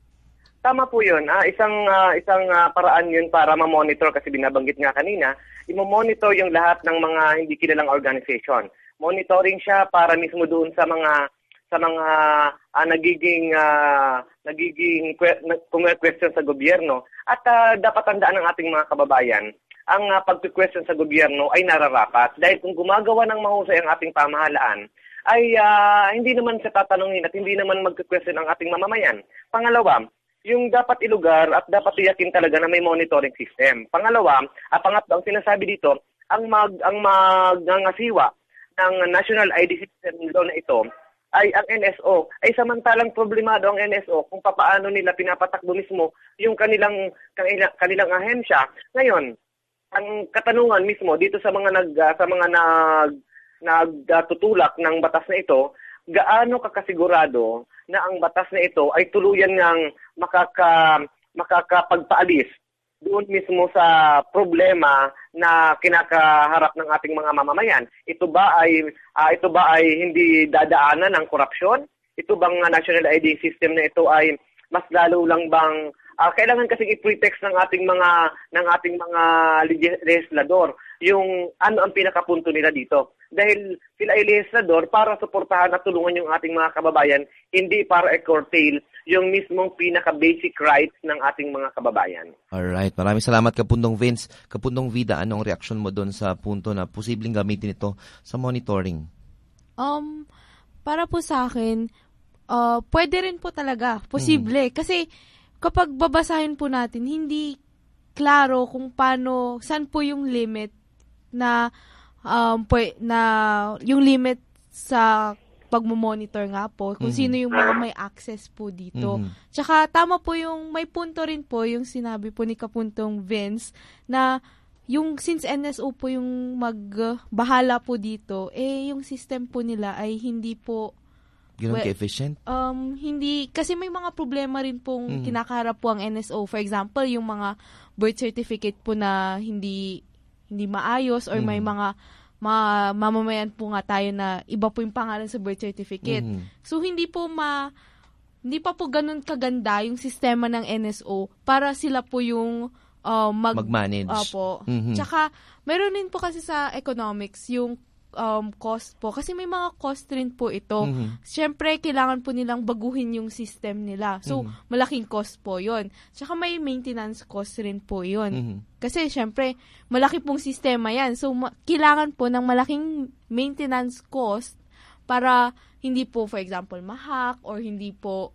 Tama po yun. Ah, isang uh, isang uh, paraan yun para ma-monitor kasi binabanggit nga kanina, i-monitor yung lahat ng mga hindi kilalang organization. Monitoring siya para mismo doon sa mga sa mga uh, nagiging uh, nagiging que- question sa gobyerno at uh, dapat tandaan ng ating mga kababayan ang uh, pag-question sa gobyerno ay nararapat dahil kung gumagawa ng mahusay ang ating pamahalaan ay uh, hindi naman siya tatanungin at hindi naman mag-question ang ating mamamayan. Pangalawa, yung dapat ilugar at dapat tiyakin talaga na may monitoring system. Pangalawa, at pangatlo, ang sinasabi dito, ang mag ang magngangasiwa ng National I D System law na ito ay ang N S O. Ay samantalang problemado ang N S O kung papaano nila pinapatakbo mismo yung kanilang kanilang, kanilang ahensya. Ngayon, ang katanungan mismo dito sa mga nag uh, sa mga nag nagtutulak uh, ng batas na ito, gaano kakasigurado na ang batas na ito ay tuluyan ngang makaka, makakapagpaalis doon mismo sa problema na kinakaharap ng ating mga mamamayan. Ito ba ay uh, ito ba ay hindi dadaanan ng korupsyon? Ito bang uh, National I D system na ito ay mas lalo lang bang uh, kailangan kasi i-pretext ng ating mga ng ating mga legislador yung ano ang pinakapunto nila dito. Dahil sila ay legislador para suportahan at tulungan yung ating mga kababayan, hindi para i-curtail yung mismong pinaka-basic rights ng ating mga kababayan. Alright, maraming salamat Kapundong Vince. Kapundong Vida, anong reaksyon mo doon sa punto na posibleng gamitin ito sa monitoring? Um, para po sa akin, uh, pwede rin po talaga, posible. Hmm. Kasi kapag babasahin po natin, hindi klaro kung paano, saan po yung limit na um pwe, na yung limit sa pagmo-monitor nga po kung mm-hmm. sino yung mga may access po dito. Mm-hmm. Tsaka tama po yung may punto rin po yung sinabi po ni Kapuntong Vince na yung since N S O po yung magbahala po dito, eh yung system po nila ay hindi po Ganun well, ka-efficient? Um, hindi, kasi may mga problema rin pong mm. kinakaharap po ang N S O. For example, yung mga birth certificate po na hindi hindi maayos or mm. may mga ma- mamamayan po nga tayo na iba po yung pangalan sa birth certificate. Mm. So, hindi po ma... Hindi pa po ganun kaganda yung sistema ng N S O para sila po yung uh, mag, mag-manage. Opo. Mm-hmm. Tsaka, meron din po kasi sa economics yung um, cost po. Kasi may mga cost rin po ito. Mm-hmm. Siyempre, kailangan po nilang baguhin yung system nila. So, mm-hmm. malaking cost po yon. Tsaka may maintenance cost rin po yon. Mm-hmm. Kasi, siyempre, malaki pong sistema yan. So, ma- kailangan po ng malaking maintenance cost para hindi po, for example, ma-hack or hindi po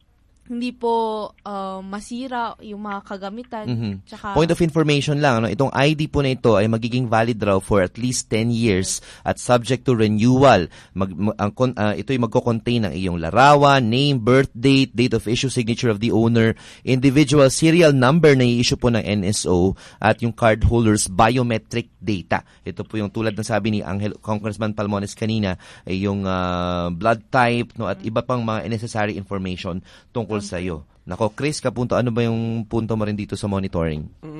hindi po uh, masira yung mga kagamitan. Mm-hmm. Tsaka, point of information lang, ano, itong I D po na ito ay magiging valid raw for at least ten years at subject to renewal. Mag, ang, uh, ito ay magko-contain ng iyong larawan, name, birth date, date of issue, signature of the owner, individual serial number na i-issue po ng N S O at yung cardholder's biometric data. Ito po yung tulad ng sabi ni Angel, Congressman Palmones kanina, ay yung uh, blood type, no, at iba pang mga necessary information tungkol sa iyo. Nako, Chris, kapunto, ano ba yung punto mo rin dito sa monitoring?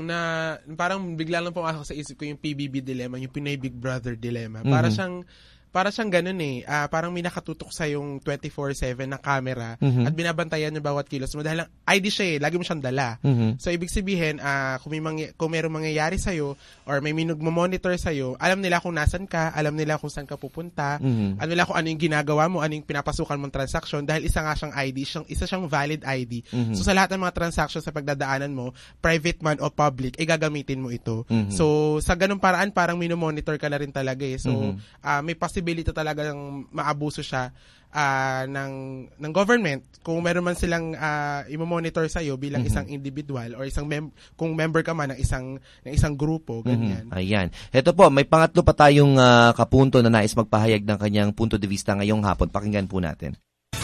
Na parang bigla lang pumasok sa isip ko yung P B B dilemma, yung Pinoy Big Brother dilemma. Mm-hmm. Para siyang para siyang ganun eh. Uh, parang may nakatutok sa yung twenty-four seven na camera Mhm. at binabantayan yung bawat kilos mo dahil lang I D siya eh, lagi mo siyang dala. Mhm. So, ibig sabihin, uh, kung, may mangy- kung mayroong mangyayari sa'yo or may minug-monitor sa'yo, alam nila kung nasan ka, alam nila kung saan ka pupunta, Mhm. alam nila kung ano yung ginagawa mo, ano yung pinapasukan mong transaction dahil isa nga siyang I D, siyang, isa siyang valid I D. Mhm. So, sa lahat ng mga transactions sa pagdadaanan mo, private man o public, ay gagamitin mo ito. Mhm. So, sa ganung paraan, parang minomonitor ka na rin talaga eh. So, Mhm. uh, may possibility talagang maabuso siya uh, ng ng government kung meron man silang uh, i-monitor sa iyo bilang Mhm. isang individual or isang mem- kung member ka man ng isang ng isang grupo, ganyan. Mhm. Ayan. Ito po, may pangatlo pa tayong ah, kapunto na nais magpahayag ng kanyang punto de vista ngayong hapon. Pakinggan po natin.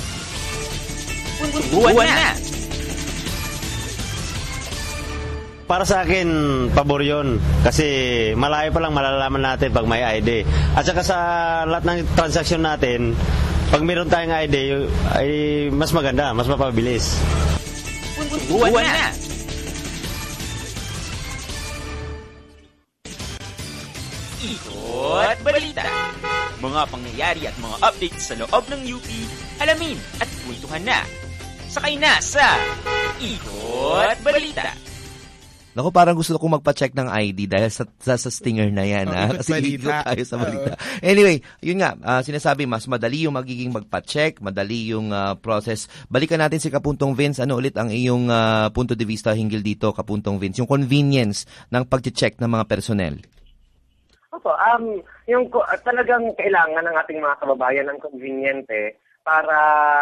Buwan na! Para sa akin, pabor yun. Kasi malayo pa lang malalaman natin pag may I D. At saka sa lahat ng transaksyon natin, pag meron tayong I D, ay mas maganda, mas mapabilis. Buwan na! Ikot Balita. Mga pangyayari at mga updates sa loob ng U P, alamin at kwentuhan na. Sakay na sa Ikot Balita. Naku, parang gusto ko magpa-check ng I D dahil sa, sa, sa stinger na yan. Oh, ha? ikot Kasi balita. ikot tayo sa balita. Oo. Anyway, yun nga, ah, sinasabi, mas madali yung magiging magpa-check, madali yung ah, process. Balikan natin si Kapuntong Vince. Ano ulit ang iyong ah, punto de vista hinggil dito, Kapuntong Vince? Yung convenience ng pag-check ng mga personnel. Opo, um, yung ko- uh, talagang kailangan ng ating mga kababayan ng conveniente para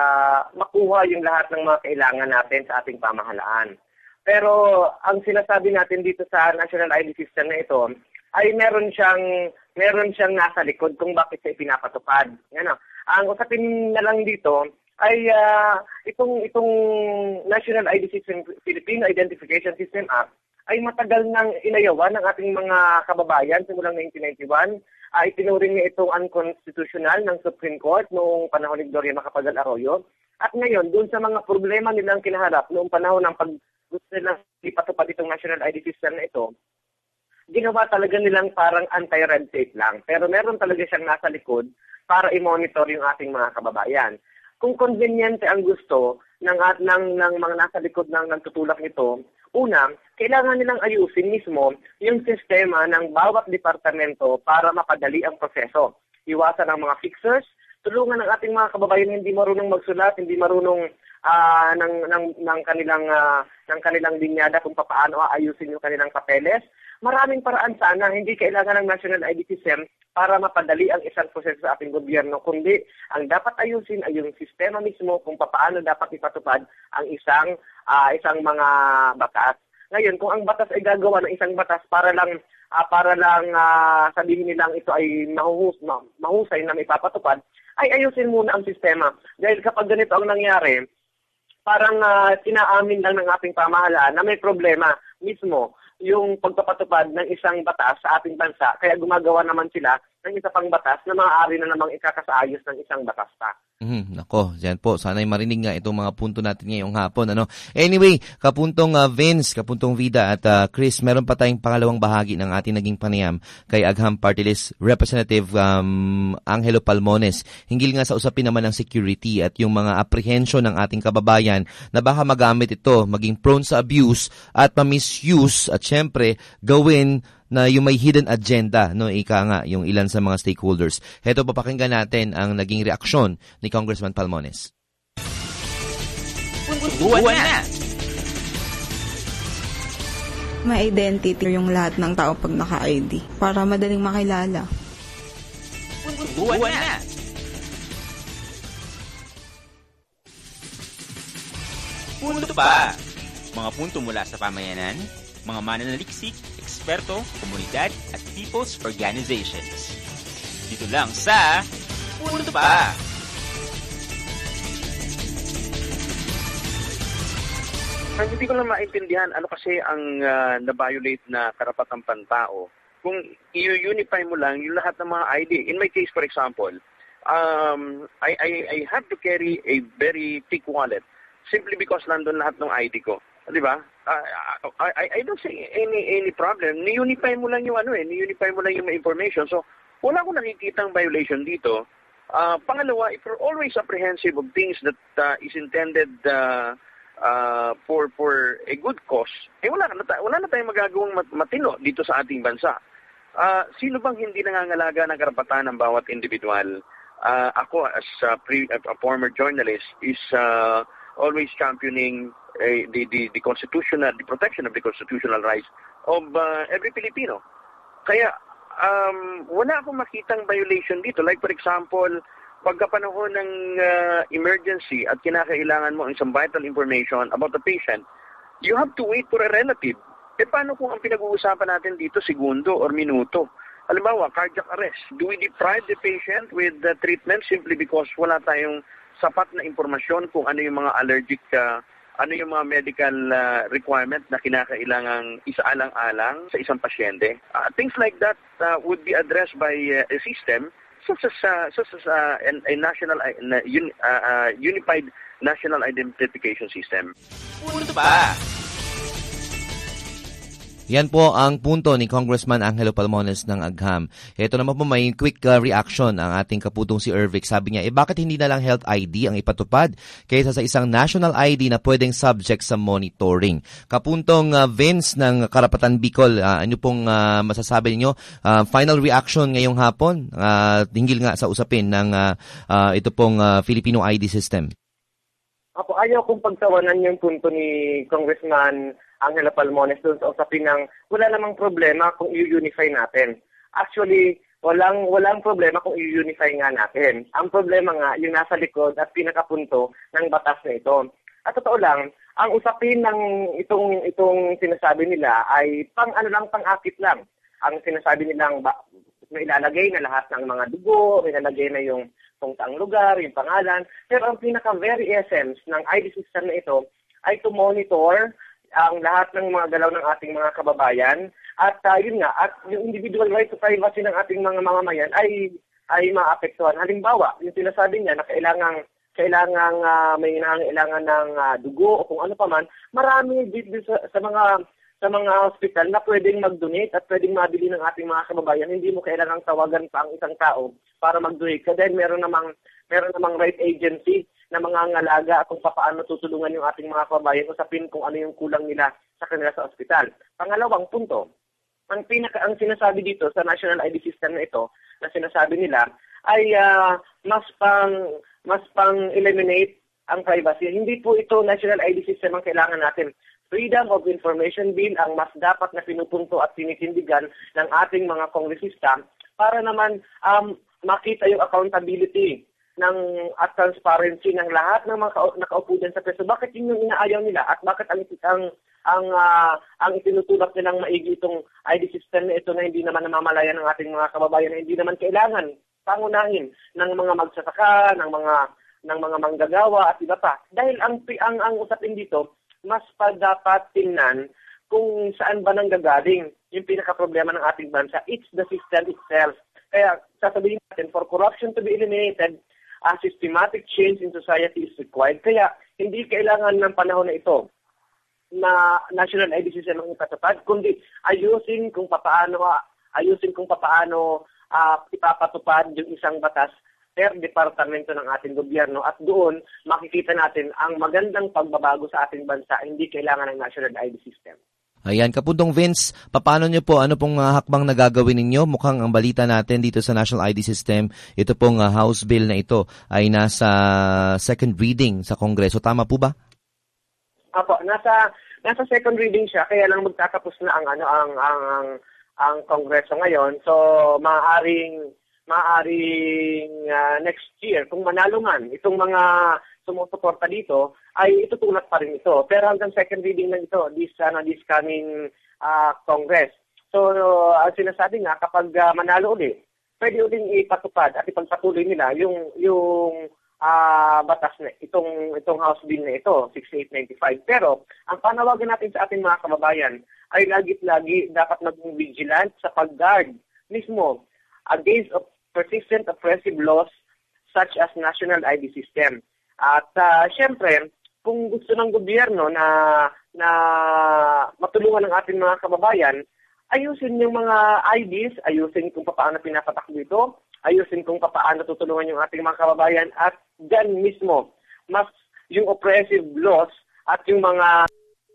makuha yung lahat ng mga kailangan natin sa ating pamahalaan. Pero ang sinasabi natin dito sa National I D System na ito ay meron siyang meron siyang nasa likod kung bakit siya ipinapatupad. Ano? Ang usapin na lang dito ay uh, itong itong National I D System, Filipino Identification System Act ay matagal nang inayawan ng ating mga kababayan simulang nineteen ninety-one. Ay tinuring niya itong unconstitutional ng Supreme Court noong panahon ni Gloria Macapagal Arroyo. At ngayon, doon sa mga problema nilang kinaharap noong panahon ng pag gusto nilang ipatupad itong National I D System na ito, ginawa talaga nilang parang anti-red tape lang. Pero meron talaga siyang nasa likod para i-monitor yung ating mga kababayan. Kung conveniente ang gusto ng, ng, ng mga nasa likod ng nagtutulak nito, una, kailangan nilang ayusin mismo yung sistema ng bawat departamento para mapadali ang proseso. Iwasan ang mga fixers, tulungan ng ating mga kababayan hindi marunong magsulat, hindi marunong uh, ng, ng, ng kanilang uh, ng kanilang linyada kung paano aayusin yung kanilang papeles. Maraming paraan sana, hindi kailangan ng National I D System para mapadali ang isang proseso sa ating gobyerno, kundi ang dapat ayusin ay yung sistema mismo kung paano dapat ipatupad ang isang uh, isang mga batas. Ngayon, kung ang batas ay gagawa ng isang batas para lang uh, para lang uh, sabihin nilang ito ay mahuhus, ma- mahusay na maipapatupad, ay ayusin muna ang sistema. Dahil kapag ganito ang nangyari, parang uh, sinaamin lang ng ating pamahalaan na may problema mismo yung pagpapatupad ng isang batas sa ating bansa, kaya gumagawa naman sila ng isa pang batas na maaari na namang ikakasaayos ng isang batas pa. Mm, nako, yan po. Sana'y marinig nga itong mga punto natin ngayong hapon. Ano? Anyway, Kapuntong uh, Vince, Kapuntong Vida at uh, Chris, meron pa tayong pangalawang bahagi ng ating naging panayam kay Agham Party List Representative um, Angelo Palmones. Hinggil nga sa usapin naman ng security at yung mga apprehension ng ating kababayan na baka magamit ito, maging prone sa abuse at ma-misuse at syempre gawin na yung may hidden agenda, no, ika nga, yung ilan sa mga stakeholders. Heto, papakinggan natin ang naging reaksyon ni Congressman Palmones. Buwan na! May identity yung lahat ng tao pag naka-I D para madaling makilala. Buwan na! Punto pa! Mga punto mula sa pamayanan, mga mananaliksik, eksperto, komunidad at people's organizations. Dito lang sa Punto Pa! Ang hindi ko lang maintindihan ano kasi ang uh, na-violate na karapatang pantao. Kung i-unify mo lang yung lahat ng mga I D. In my case, for example, um, I, I, I have to carry a very thick wallet simply because nandun lahat ng I D ko. Di ba? Uh, I, I, I don't see any any problem. Ni-unify mo lang yung ano eh, ni-unify mo lang yung information. So, wala akong nakikitang violation dito. Uh, pangalawa, if you're always apprehensive of things that uh, is intended uh, uh, for for a good cause, eh wala na, wala na tayong magagawang matino dito sa ating bansa. Uh, sino bang hindi nangangalaga ng karapatan ng bawat individual? Uh, ako, as a, pre, a former journalist, is uh, always championing uh, the, the, the constitutional, the protection of the constitutional rights of uh, every Filipino. Kaya, Um, wala akong makitang violation dito. Like for example, pagkapanahon ng uh, emergency at kinakailangan mo ang some vital information about the patient, you have to wait for a relative. E paano kung ang pinag-uusapan natin dito segundo or minuto? Halimbawa, cardiac arrest. Do we deprive the patient with the treatment simply because wala tayong sapat na impormasyon kung ano yung mga allergic uh, ano yung mga medical uh, requirement na kinakailangang isaalang-alang sa isang pasyente. Uh, things like that uh, would be addressed by uh, a system such as, uh, such as uh, an, a national uh, un, uh, uh, unified national identification system. Punto pa! Yan po ang punto ni Congressman Angelo Palmones ng Agham. Ito naman po may quick uh, reaction ang ating kaputong si Ervic. Sabi niya, eh bakit hindi na lang health I D ang ipatupad kaysa sa isang national I D na pwedeng subject sa monitoring? Kapuntong uh, Vince ng Karapatan Bicol, uh, ano pong uh, masasabi niyo? Uh, final reaction ngayong hapon, uh, hinggil nga sa usapin ng uh, uh, ito pong uh, Filipino I D system. Ako, ayaw kong pagtawanan yung punto ni Congressman Angelo Palmones doon sa usapin ng wala namang problema kung i-unify natin. Actually, walang walang problema kung i-unify nga natin. Ang problema nga yung nasa likod at pinakapunto ng batas na ito. At totoo lang, ang usapin ng itong itong sinasabi nila ay pang ano lang, pang-akit lang. Ang sinasabi nilang ba, may ilalagay na lahat ng mga dugo, may ilalagay na yung kung saang lugar, yung pangalan. Pero ang pinaka-very essence ng I D system na ito ay to monitor ang lahat ng mga galaw ng ating mga kababayan at uh, yun nga, at yung individual right to privacy ng ating mga mamamayan ay ay maapektuhan. Halimbawa, yung sinasabi niya na kailangang kailangang uh, may nangangailangan ng uh, dugo o kung ano pa man, marami dito sa, sa mga sa mga hospital na pwedeng mag-donate at pwedeng mabili ng ating mga kababayan. Hindi mo kailangang tawagan pa ang isang tao para mag-donate. Kasi dahil meron namang meron namang right agency na mga ngalaga at kung paano tutulungan yung ating mga kababayan usapin kung ano yung kulang nila sa kanila sa ospital. Pangalawang punto, ang pinaka ang sinasabi dito sa national I D system na ito na sinasabi nila ay uh, mas pang mas pang eliminate ang privacy. Hindi po ito national I D system ang kailangan natin. Freedom of Information Bill ang mas dapat na pinupunto at tinitindigan ng ating mga kongresista para naman um, makita yung accountability ng at transparency ng lahat ng mga nakaupo dyan sa peso. Bakit yun yung inaayaw nila at bakit ang ang ang, uh, ang itinutulak nilang maigi itong I D system na ito na hindi naman namamalayan ng ating mga kababayan na hindi naman kailangan pangunahin ng mga magsasaka, ng mga ng mga manggagawa at iba pa. Dahil ang ang ang usapin dito, mas pa dapat tingnan kung saan ba nanggagaling yung pinaka-problema ng ating bansa. It's the system itself. Kaya sasabihin natin, for corruption to be eliminated, a systematic change in society is required. Kaya hindi kailangan ng panahon na ito na national I D system ang ipatupad, kundi ayusin kung papaano ayusin kung papaano uh, ipapatupad yung isang batas per departamento ng ating gobyerno at doon makikita natin ang magandang pagbabago sa ating bansa. Hindi kailangan ng national I D system. Ayan, Kapuntong Vince, paano nyo po, ano pong uh, hakbang nagagawin ninyo? Mukhang ang balita natin dito sa National I D System, ito pong uh, House Bill na ito ay nasa second reading sa Kongreso. Tama po ba? Apo, nasa nasa second reading siya, kaya lang magtatapos na ang ano ang ang ang, ang Kongreso ngayon. So, maaaring maaaring uh, next year kung manalo man itong mga sumusuporta dito ay itutulak pa rin ito. Pero hanggang second reading lang ito this ano this coming uh, Congress. So uh, ang sinasabi nga kapag uh, manalo ulit, pwede uling ipatupad at ipagpatuloy nila yung yung uh, batas na itong itong House Bill na ito sixty-eight ninety-five. Pero ang panawagan natin sa ating mga kababayan ay lagi-lagi dapat maging vigilant sa pag-guard mismo against of persistent oppressive laws such as national I D system. At uh, syempre, kung gusto ng gobyerno na na matulungan ng ating mga kababayan, ayusin yung mga I Ds, ayusin kung paano pinapatakbo ito, ayusin kung paano tutulungan yung ating mga kababayan, at dyan mismo, mas yung oppressive laws at yung mga...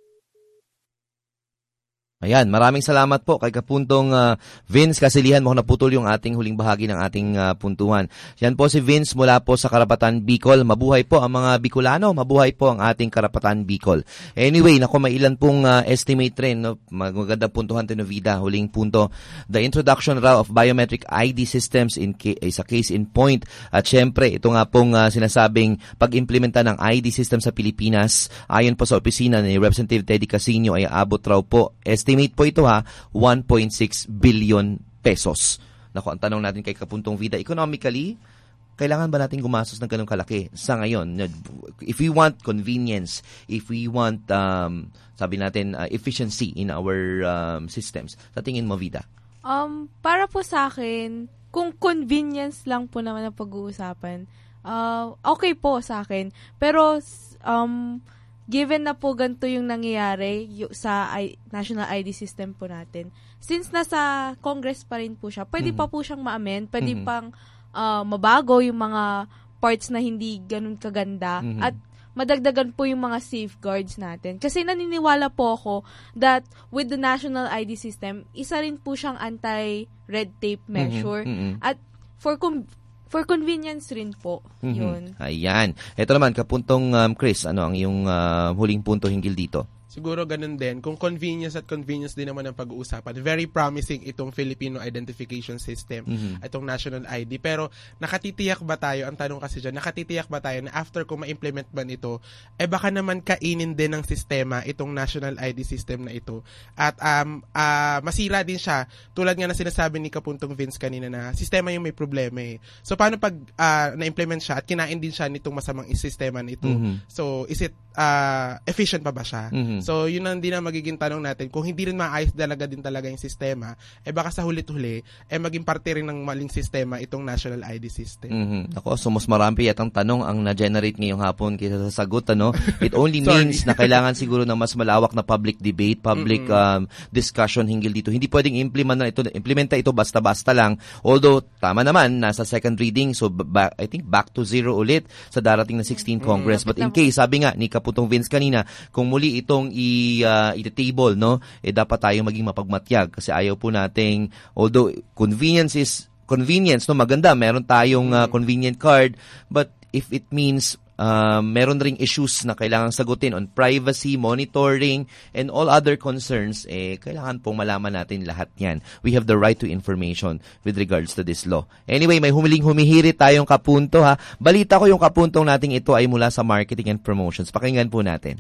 Ayan, maraming salamat po kay Kapuntong uh, Vince Casilihan. Mukhang naputol yung ating huling bahagi ng ating uh, puntuhan. Yan po si Vince mula po sa Karapatan Bicol. Mabuhay po ang mga Bicolano, mabuhay po ang ating Karapatan Bicol. Anyway, naku, may ilan pong uh, estimate rin, no? Magandang puntuhan, Tinovida. Huling punto, the introduction raw of biometric I D systems in ca- is a case in point. At syempre, ito nga pong uh, sinasabing pag-implementa ng I D system sa Pilipinas, ayon po sa opisina ni Representative Teddy Casino, ay abot raw po, estimate Estimate po ito ha, one point six billion pesos. Naku, ang tanong natin kay Kapuntong Vida, economically, kailangan ba natin gumastos ng ganun kalaki sa ngayon? If we want convenience, if we want, um, sabi natin, uh, efficiency in our um, systems, sa tingin mo, Vida? Um, para po sa akin, kung convenience lang po naman ang pag-uusapan, uh, okay po sa akin. Pero, um, given na po ganito yung nangyayari y- sa I- National I D system po natin, since nasa Congress pa rin po siya, pwede mm-hmm. pa po siyang ma-amend, pwede mm-hmm. pang uh, mabago yung mga parts na hindi ganun kaganda, mm-hmm. at madagdagan po yung mga safeguards natin. Kasi naniniwala po ako that with the National I D system, isa rin po siyang anti-red tape measure. Mm-hmm. At for com- For convenience rin po, mm-hmm. yun. Ayan. Ito naman, Kapuntong um, Chris, ano ang iyong uh, huling punto hinggil dito? Siguro ganun din. Kung convenience at convenience din naman ang pag-uusapan, very promising itong Filipino Identification System, mm-hmm. itong National I D. Pero nakatitiyak ba tayo, ang tanong kasi dyan, nakatitiyak ba tayo na after kung ma-implement ba nito, eh baka naman kainin din ng sistema itong National I D system na ito. At um, uh, masira din siya, tulad nga na sinasabi ni Kapuntong Vince kanina na sistema yung may problema eh. So paano pag uh, na-implement siya at kinain din siya nitong masamang sistema nito? Mm-hmm. So is it uh, efficient pa ba siya? Mm-hmm. So, yun ang din na magiging tanong natin. Kung hindi rin maayos talaga din talaga yung sistema, eh baka sa hulit-huli, eh maging parte rin ng maling sistema itong National I D system. Mm-hmm. Ako, so mas marami yatang tanong ang na-generate ngayong hapon kaysa sa sagot, ano? It only means na kailangan siguro ng mas malawak na public debate, public mm-hmm. um, discussion hinggil dito. Hindi pwedeng implement na ito, implementa ito basta-basta lang. Although, tama naman, nasa second reading, so ba- I think back to zero ulit sa darating na sixteenth Congress. Mm-hmm. But in case, sabi nga ni Kaputong Vince kanina, kung muli itong i uh, i-table, no, eh dapat tayo maging mapagmatyag kasi ayaw po nating, although convenience is convenience, no, maganda, meron tayong uh, convenient card, but if it means uh, meron ring issues na kailangang sagutin on privacy, monitoring, and all other concerns, eh kailangan pong malaman natin lahat yan. We have the right to information with regards to this law. Anyway, may humiling humihirit tayong kapunto, ha. Balita ko yung kapuntong nating ito ay mula sa marketing and promotions. Pakinggan po natin.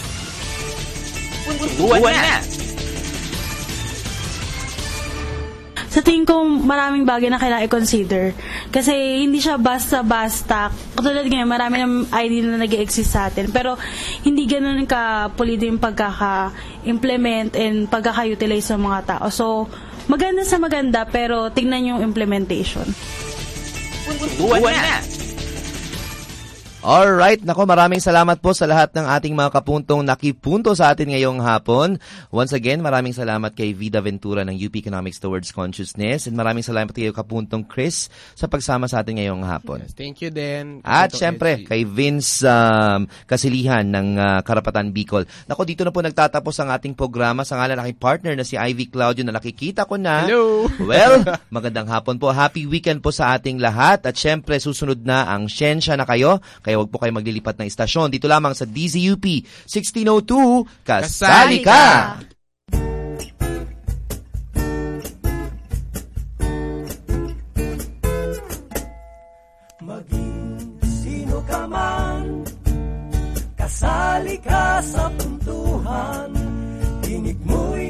Buwan na! Sa tingin ko, maraming bagay na kailangan i-consider. Kasi hindi siya basta-basta. Katulad ngayon, marami ng I D na nag-exist sa atin. Pero hindi ganun ka-pulido yung pagkaka-implement and pagkaka-utilize ng mga tao. So, maganda sa maganda, pero tingnan yung implementation. Buwan na! Alright, nako, maraming salamat po sa lahat ng ating mga kapuntong nakipunto sa atin ngayong hapon. Once again, maraming salamat kay Vida Ventura ng U P Economics Towards Consciousness, and maraming salamat kay kapuntong Chris sa pagsama sa atin ngayong hapon. Yes, thank you din. At syempre, kay Vince um, Casilihan ng uh, Karapatan Bicol. Nako, dito na po nagtatapos ang ating programa sa ngalan ng aking partner na si Ivy Claudio na nakikita ko na. Hello! Well, magandang hapon po. Happy weekend po sa ating lahat. At syempre, susunod na ang Siyensya na kayo. Kaya huwag po kayo maglilipat ng istasyon. Dito lamang sa D Z U P sixteen oh two, Kasali Ka! Maging sino ka man, kasali ka sa puntuhan, tinig mo'y